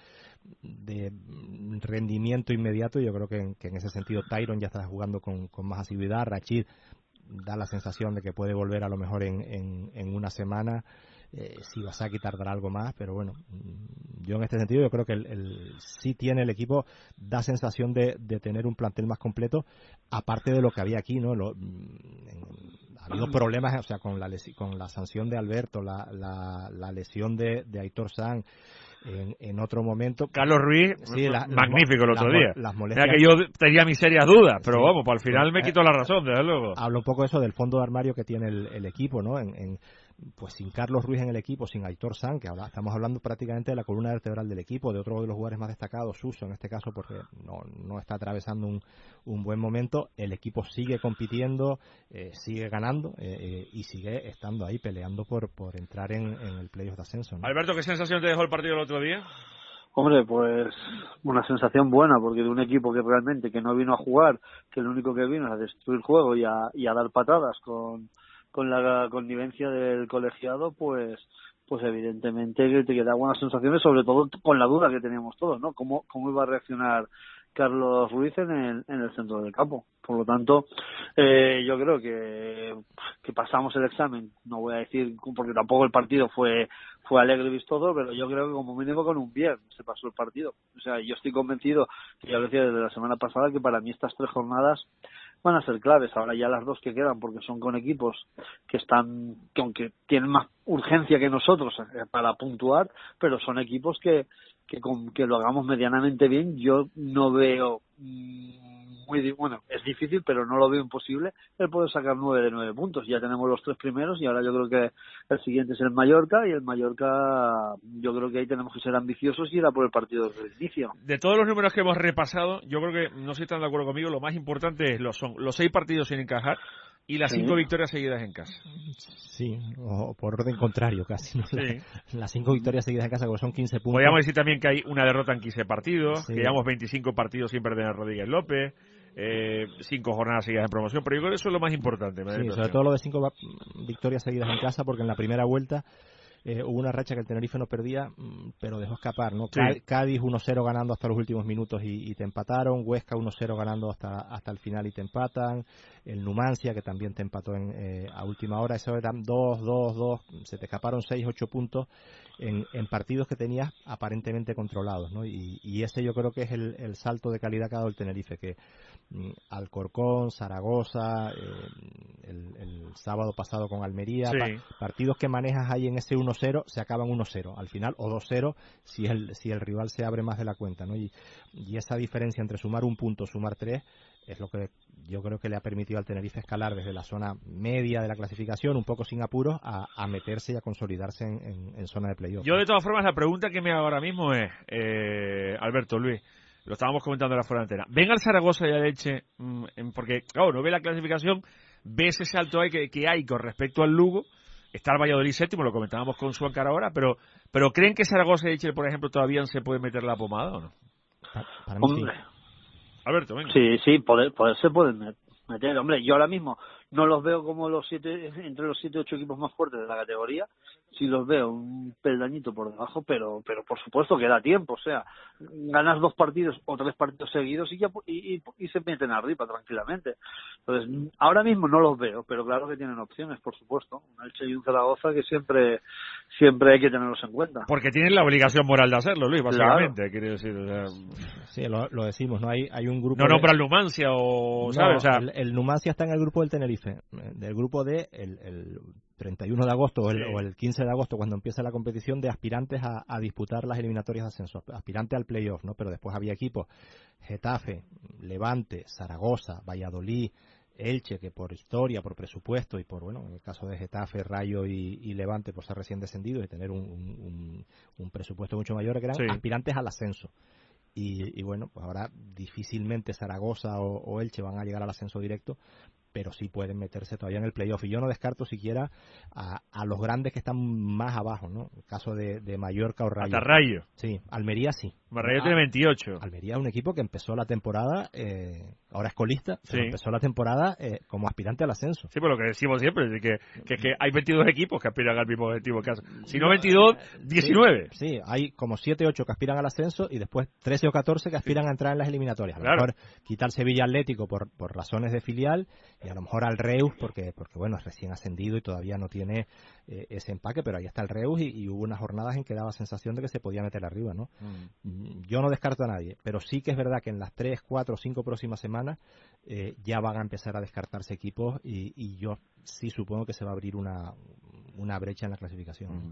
[SPEAKER 14] de rendimiento inmediato. Yo creo que en, que en ese sentido Tyron ya está jugando con, con más asiduidad. Rachid da la sensación de que puede volver a lo mejor en, en, en una semana. eh, Shibasaki tardará algo más, pero bueno, yo en este sentido yo creo que el, el sí tiene el equipo, da sensación de, de tener un plantel más completo, aparte de lo que había aquí, ¿no? Lo, en, ha habido problemas, o sea, con la lesi- con la sanción de Alberto, la, la, la lesión de, de Aitor San. En, en otro momento
[SPEAKER 3] Carlos Ruiz,
[SPEAKER 14] sí, la,
[SPEAKER 3] magnífico el otro
[SPEAKER 14] las,
[SPEAKER 3] día.
[SPEAKER 14] Las molestias,
[SPEAKER 3] Mira que yo tenía mis serias dudas, pero
[SPEAKER 14] sí,
[SPEAKER 3] vamos, pues al final me quito la razón, desde luego.
[SPEAKER 14] Hablo un poco de eso, del fondo de armario que tiene el, el equipo, ¿no? En, en, pues sin Carlos Ruiz en el equipo, sin Aitor San, que habla, estamos hablando prácticamente de la columna vertebral del equipo, de otro de los jugadores más destacados, Suso en este caso, porque no, no está atravesando un, un buen momento. El equipo sigue compitiendo, eh, sigue ganando eh, eh, y sigue estando ahí peleando por, por entrar en, en el playoff de ascenso, ¿no?
[SPEAKER 3] Alberto, ¿qué sensación te dejó el partido el otro día?
[SPEAKER 1] Hombre, pues una sensación buena, porque de un equipo que realmente que no vino a jugar, que lo único que vino es a destruir juego y a, y a dar patadas con, con la connivencia del colegiado, pues pues evidentemente que te queda buenas sensaciones, sobre todo con la duda que teníamos todos, ¿no? ¿Cómo, cómo iba a reaccionar Carlos Ruiz en el, en el centro del campo? Por lo tanto, eh, yo creo que, que pasamos el examen. No voy a decir, porque tampoco el partido fue fue alegre y vistoso, pero yo creo que como mínimo con un bien se pasó el partido. O sea, yo estoy convencido, que ya lo decía desde la semana pasada, que para mí estas tres jornadas van a ser claves. Ahora ya las dos que quedan, porque son con equipos que están, que aunque tienen más urgencia que nosotros para puntuar, pero son equipos que que con que lo hagamos medianamente bien, yo no veo muy bueno, es difícil, pero no lo veo imposible el poder sacar nueve de nueve puntos. Ya tenemos los tres primeros y ahora yo creo que el siguiente es el Mallorca, y el Mallorca yo creo que ahí tenemos que ser ambiciosos y ir a por el partido desde el inicio.
[SPEAKER 3] De todos los números que hemos repasado, yo creo que, no sé si están de acuerdo conmigo, lo más importante es los, son los seis partidos sin encajar y las cinco sí. victorias seguidas en casa.
[SPEAKER 14] Sí, o por orden contrario casi, ¿no?
[SPEAKER 3] Sí.
[SPEAKER 14] La, las cinco victorias seguidas en casa, porque son quince puntos.
[SPEAKER 3] Podríamos decir también que hay una derrota en quince partidos,
[SPEAKER 14] sí.
[SPEAKER 3] que llevamos veinticinco partidos sin perder a Rodríguez López, eh, cinco jornadas seguidas en promoción, pero yo creo que eso es lo más importante.
[SPEAKER 14] Sí, sobre todo lo de cinco victorias seguidas en casa, porque en la primera vuelta Eh, hubo una racha que el Tenerife no perdía, pero dejó escapar, ¿no? Sí. Cádiz uno cero ganando hasta los últimos minutos y, y te empataron. Huesca uno cero ganando hasta hasta el final y te empatan. El Numancia, que también te empató en, eh, a última hora. Eso eran dos, dos, dos. Se te escaparon seis, ocho puntos en, en partidos que tenías aparentemente controlados, ¿no? Y, y ese yo creo que es el, el salto de calidad que ha dado el Tenerife, que mm, Alcorcón, Zaragoza, eh, el, el sábado pasado con Almería,
[SPEAKER 3] sí.
[SPEAKER 14] pa- partidos que manejas ahí en ese uno cero, se acaban uno cero al final, o dos cero si el si el rival se abre más de la cuenta, ¿no? Y, y esa diferencia entre sumar un punto, sumar tres, es lo que yo creo que le ha permitido al Tenerife escalar desde la zona media de la clasificación, un poco sin apuros, a, a meterse y a consolidarse en, en, en zona de playoff.
[SPEAKER 3] Yo, de todas formas, la pregunta que me hago ahora mismo es, eh, Alberto, Luis, lo estábamos comentando en la fuera antena, ¿ven al Zaragoza ya de Elche? Mmm, porque, claro, no ve la clasificación, ve ese salto ahí que, que hay con respecto al Lugo. Está el Valladolid séptimo, lo comentábamos con Suancar ahora, pero pero ¿creen que Zaragoza y Elche, por ejemplo, todavía se puede meter la pomada o no?
[SPEAKER 14] Para mí
[SPEAKER 1] Hombre.
[SPEAKER 14] sí.
[SPEAKER 3] Alberto, venga.
[SPEAKER 1] Sí, sí, poder, poder se pueden meter. Hombre, yo ahora mismo No los veo como los siete, entre los siete ocho equipos más fuertes de la categoría. Sí los veo un peldañito por debajo, pero pero por supuesto que da tiempo. O sea, ganas dos partidos o tres partidos seguidos y ya y, y, y se meten arriba tranquilamente. Entonces, ahora mismo no los veo, pero claro que tienen opciones, por supuesto. Un Elche y un Zaragoza que siempre siempre hay que tenerlos en cuenta.
[SPEAKER 3] Porque tienen la obligación moral de hacerlo, Luis, básicamente. Claro. Quiere decir, o sea...
[SPEAKER 14] Sí, lo, lo decimos, ¿no? Hay, hay un grupo...
[SPEAKER 3] No de... nombra el Numancia o...
[SPEAKER 14] No,
[SPEAKER 3] ¿sabes? O sea...
[SPEAKER 14] el, el Numancia está en el grupo del Tenerife, del grupo de el, el treinta y uno de agosto o el, sí. o el quince de agosto, cuando empieza la competición, de aspirantes a, a disputar las eliminatorias de ascenso, aspirante al playoff, ¿no? Pero después había equipos, Getafe, Levante, Zaragoza, Valladolid, Elche, que por historia, por presupuesto y por, bueno, en el caso de Getafe, Rayo y, y Levante, por ser recién descendidos y tener un, un, un presupuesto mucho mayor, que eran sí. aspirantes al ascenso. Y, y bueno, pues ahora difícilmente Zaragoza o, o Elche van a llegar al ascenso directo, pero sí pueden meterse todavía en el playoff. Y yo no descarto siquiera a, a los grandes que están más abajo, ¿no? El caso de, de Mallorca o Rayo.
[SPEAKER 3] Hasta Rayo.
[SPEAKER 14] Sí, Almería sí.
[SPEAKER 3] Rayo tiene veintiocho.
[SPEAKER 14] Almería es un equipo que empezó la temporada, eh, ahora es colista,
[SPEAKER 3] sí.
[SPEAKER 14] pero empezó la temporada eh, como aspirante al ascenso.
[SPEAKER 3] Sí, pero lo que decimos siempre es que, que, que hay veintidós equipos que aspiran al mismo objetivo que hacen. Si no veintidós, diecinueve.
[SPEAKER 14] Sí, sí, hay como siete, ocho que aspiran al ascenso y después trece o catorce que aspiran a entrar en las eliminatorias. A lo
[SPEAKER 3] claro.
[SPEAKER 14] mejor quitar Sevilla Atlético por, por razones de filial y a lo mejor al Reus porque, porque bueno, es recién ascendido y todavía no tiene eh, ese empaque, pero ahí está el Reus y, y hubo unas jornadas en que daba sensación de que se podía meter arriba, ¿no? Mm. Yo no descarto a nadie, pero sí que es verdad que en las tres, cuatro, cinco próximas semanas eh, ya van a empezar a descartarse equipos y, y yo sí supongo que se va a abrir una, una brecha en la clasificación.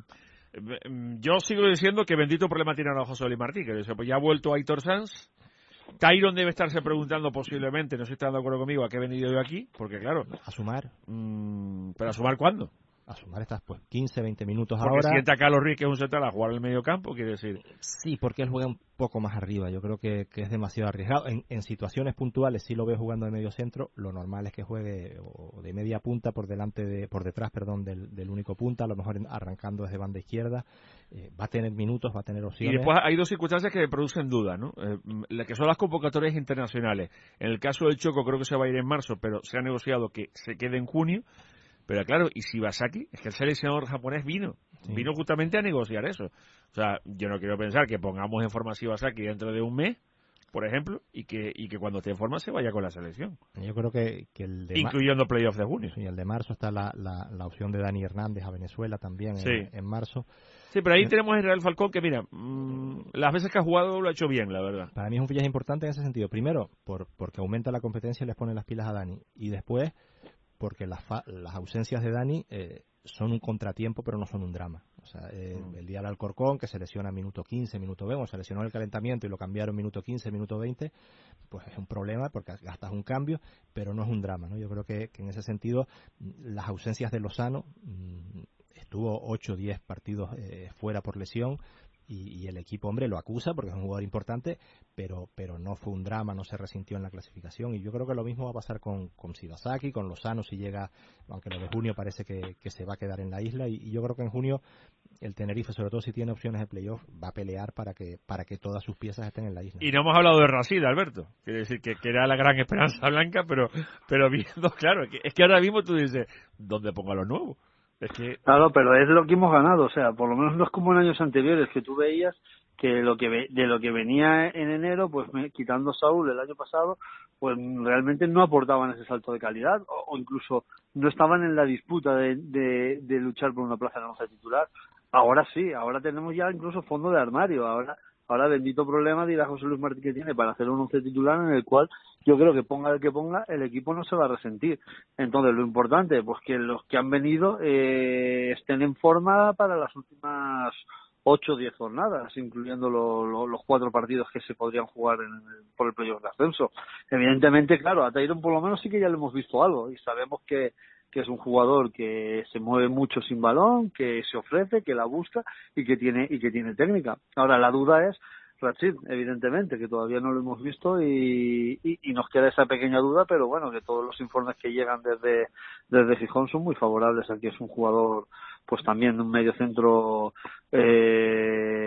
[SPEAKER 3] Mm. Yo sigo diciendo que bendito problema tiene ahora José Luis Martí, que dice, pues ya ha vuelto Aitor Sanz. Tyron debe estarse preguntando posiblemente, no sé si están de acuerdo conmigo, a qué he venido yo aquí, porque claro...
[SPEAKER 14] A sumar.
[SPEAKER 3] Mmm, ¿Pero a sumar cuándo?
[SPEAKER 14] A sumar estas pues quince, veinte minutos
[SPEAKER 3] porque
[SPEAKER 14] ahora.
[SPEAKER 3] Porque sienta a Carlos Ruiz, que es un central, a jugar en el medio campo, quiere decir...
[SPEAKER 14] Sí, porque él juega un poco más arriba, yo creo que, que es demasiado arriesgado. En, en situaciones puntuales sí lo veo jugando de medio centro, lo normal es que juegue o de media punta por delante de, por detrás, perdón, del, del único punta, a lo mejor arrancando desde banda izquierda. Eh, va a tener minutos, va a tener opciones.
[SPEAKER 3] Y después hay dos circunstancias que producen duda, ¿no? Eh, la que son las convocatorias internacionales. En el caso del Choco creo que se va a ir en marzo, pero se ha negociado que se quede en junio. Pero claro, y Shibasaki, es que el seleccionador japonés vino, sí. vino justamente a negociar eso. O sea, yo no quiero pensar que pongamos en forma a Shibasaki dentro de un mes, por ejemplo, y que y que cuando esté en forma se vaya con la selección.
[SPEAKER 14] Yo creo que, que el de
[SPEAKER 3] incluyendo mar- playoff de junio.
[SPEAKER 14] Sí, el de marzo está la, la, la opción de Dani Hernández a Venezuela también
[SPEAKER 3] sí.
[SPEAKER 14] en, en marzo.
[SPEAKER 3] Sí, pero ahí eh, tenemos a Israel Falcón que, mira, mmm, las veces que ha jugado lo ha hecho bien, la verdad.
[SPEAKER 14] Para mí es un fichaje importante en ese sentido. Primero, por porque aumenta la competencia y les pone las pilas a Dani. Y después, porque las, fa- las ausencias de Dani eh, son un contratiempo, pero no son un drama. O sea, eh, mm. el día del Alcorcón, que se lesiona minuto quince, minuto veinte, o se lesionó el calentamiento y lo cambiaron minuto quince, minuto veinte, pues es un problema porque gastas un cambio, pero no es un drama, ¿no? Yo creo que, que en ese sentido las ausencias de Lozano, mmm, estuvo ocho o diez partidos eh, fuera por lesión, Y, y el equipo, hombre, lo acusa porque es un jugador importante, pero pero no fue un drama, no se resintió en la clasificación. Y yo creo que lo mismo va a pasar con, con Shibasaki, con Lozano, si llega, aunque lo de junio parece que, que se va a quedar en la isla. Y, y yo creo que en junio el Tenerife, sobre todo si tiene opciones de playoff, va a pelear para que para que todas sus piezas estén en la isla.
[SPEAKER 3] Y no hemos hablado de Racida, Alberto. Quiere decir que, que era la gran esperanza blanca, pero pero viendo, claro, es que, es que ahora mismo tú dices, ¿dónde pongo a los nuevos? Es que...
[SPEAKER 1] Claro, pero es lo que hemos ganado, o sea, por lo menos no es como en años anteriores, que tú veías que lo que ve, de lo que venía en enero, pues me, quitando Saúl el año pasado, pues realmente no aportaban ese salto de calidad, o, o incluso no estaban en la disputa de, de, de luchar por una plaza en la once titular. Ahora sí, ahora tenemos ya incluso fondo de armario, ahora ahora bendito problema dirá José Luis Martí que tiene para hacer un once titular en el cual yo creo que ponga el que ponga, el equipo no se va a resentir. Entonces lo importante, pues que los que han venido eh, estén en forma para las últimas ocho o diez jornadas, incluyendo lo, lo, los cuatro partidos que se podrían jugar en, por el playoff de ascenso. Evidentemente, claro, a Tyron por lo menos sí que ya le hemos visto algo y sabemos que que es un jugador que se mueve mucho sin balón, que se ofrece, que la busca y que tiene y que tiene técnica. Ahora la duda es Rachid, evidentemente, que todavía no lo hemos visto y, y, y nos queda esa pequeña duda, pero bueno, que todos los informes que llegan desde desde Gijón son muy favorables. Aquí es un jugador, pues también un medio centro eh,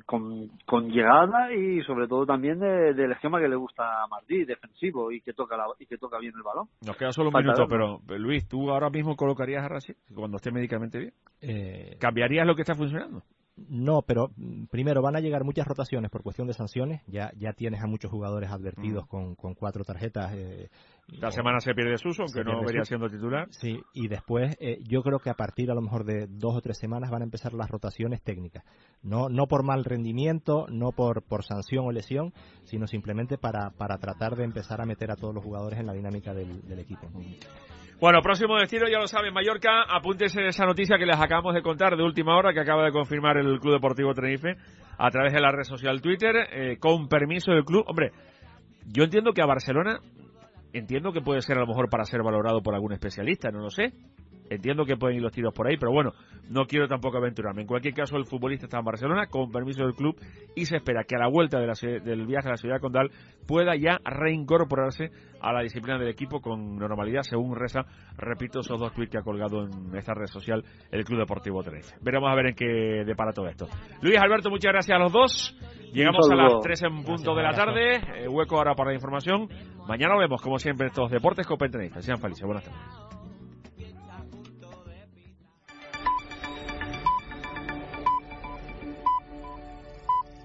[SPEAKER 1] con, con llegada y sobre todo también de, del esquema que le gusta a Martí, defensivo y que toca la, y que toca bien el balón.
[SPEAKER 3] Nos queda solo un
[SPEAKER 1] Falta
[SPEAKER 3] minuto,
[SPEAKER 1] verlo.
[SPEAKER 3] pero Luis, ¿tú ahora mismo colocarías a Rashid cuando esté médicamente bien?
[SPEAKER 14] Eh,
[SPEAKER 3] ¿Cambiarías lo que está funcionando?
[SPEAKER 14] No, pero mm, primero van a llegar muchas rotaciones por cuestión de sanciones. Ya ya tienes a muchos jugadores advertidos mm. con, con cuatro tarjetas. Eh,
[SPEAKER 3] La o, semana se pierde Suso, aunque no vería siendo titular.
[SPEAKER 14] Sí, y después eh, yo creo que a partir a lo mejor de dos o tres semanas van a empezar las rotaciones técnicas. No no por mal rendimiento, no por, por sanción o lesión, sino simplemente para, para tratar de empezar a meter a todos los jugadores en la dinámica del, del equipo.
[SPEAKER 3] Bueno, próximo destino, ya lo saben, Mallorca. Apúntense esa noticia que les acabamos de contar de última hora, que acaba de confirmar el Club Deportivo Tenerife a través de la red social Twitter, eh, con permiso del club. Hombre, yo entiendo que a Barcelona, entiendo que puede ser a lo mejor para ser valorado por algún especialista, no lo sé. Entiendo que pueden ir los tiros por ahí, pero bueno, no quiero tampoco aventurarme. En cualquier caso, el futbolista está en Barcelona con permiso del club y se espera que a la vuelta de la, del viaje a la ciudad condal pueda ya reincorporarse a la disciplina del equipo con normalidad, según reza, repito, esos dos tweets que ha colgado en esta red social el Club Deportivo Tenerife. Veremos a ver en qué depara todo esto. Luis, Alberto, muchas gracias a los dos. Llegamos a las tres en punto de la tarde. Eh, hueco ahora para la información. Mañana vemos, como siempre, estos deportes con Tenerife. Sean felices. Buenas tardes.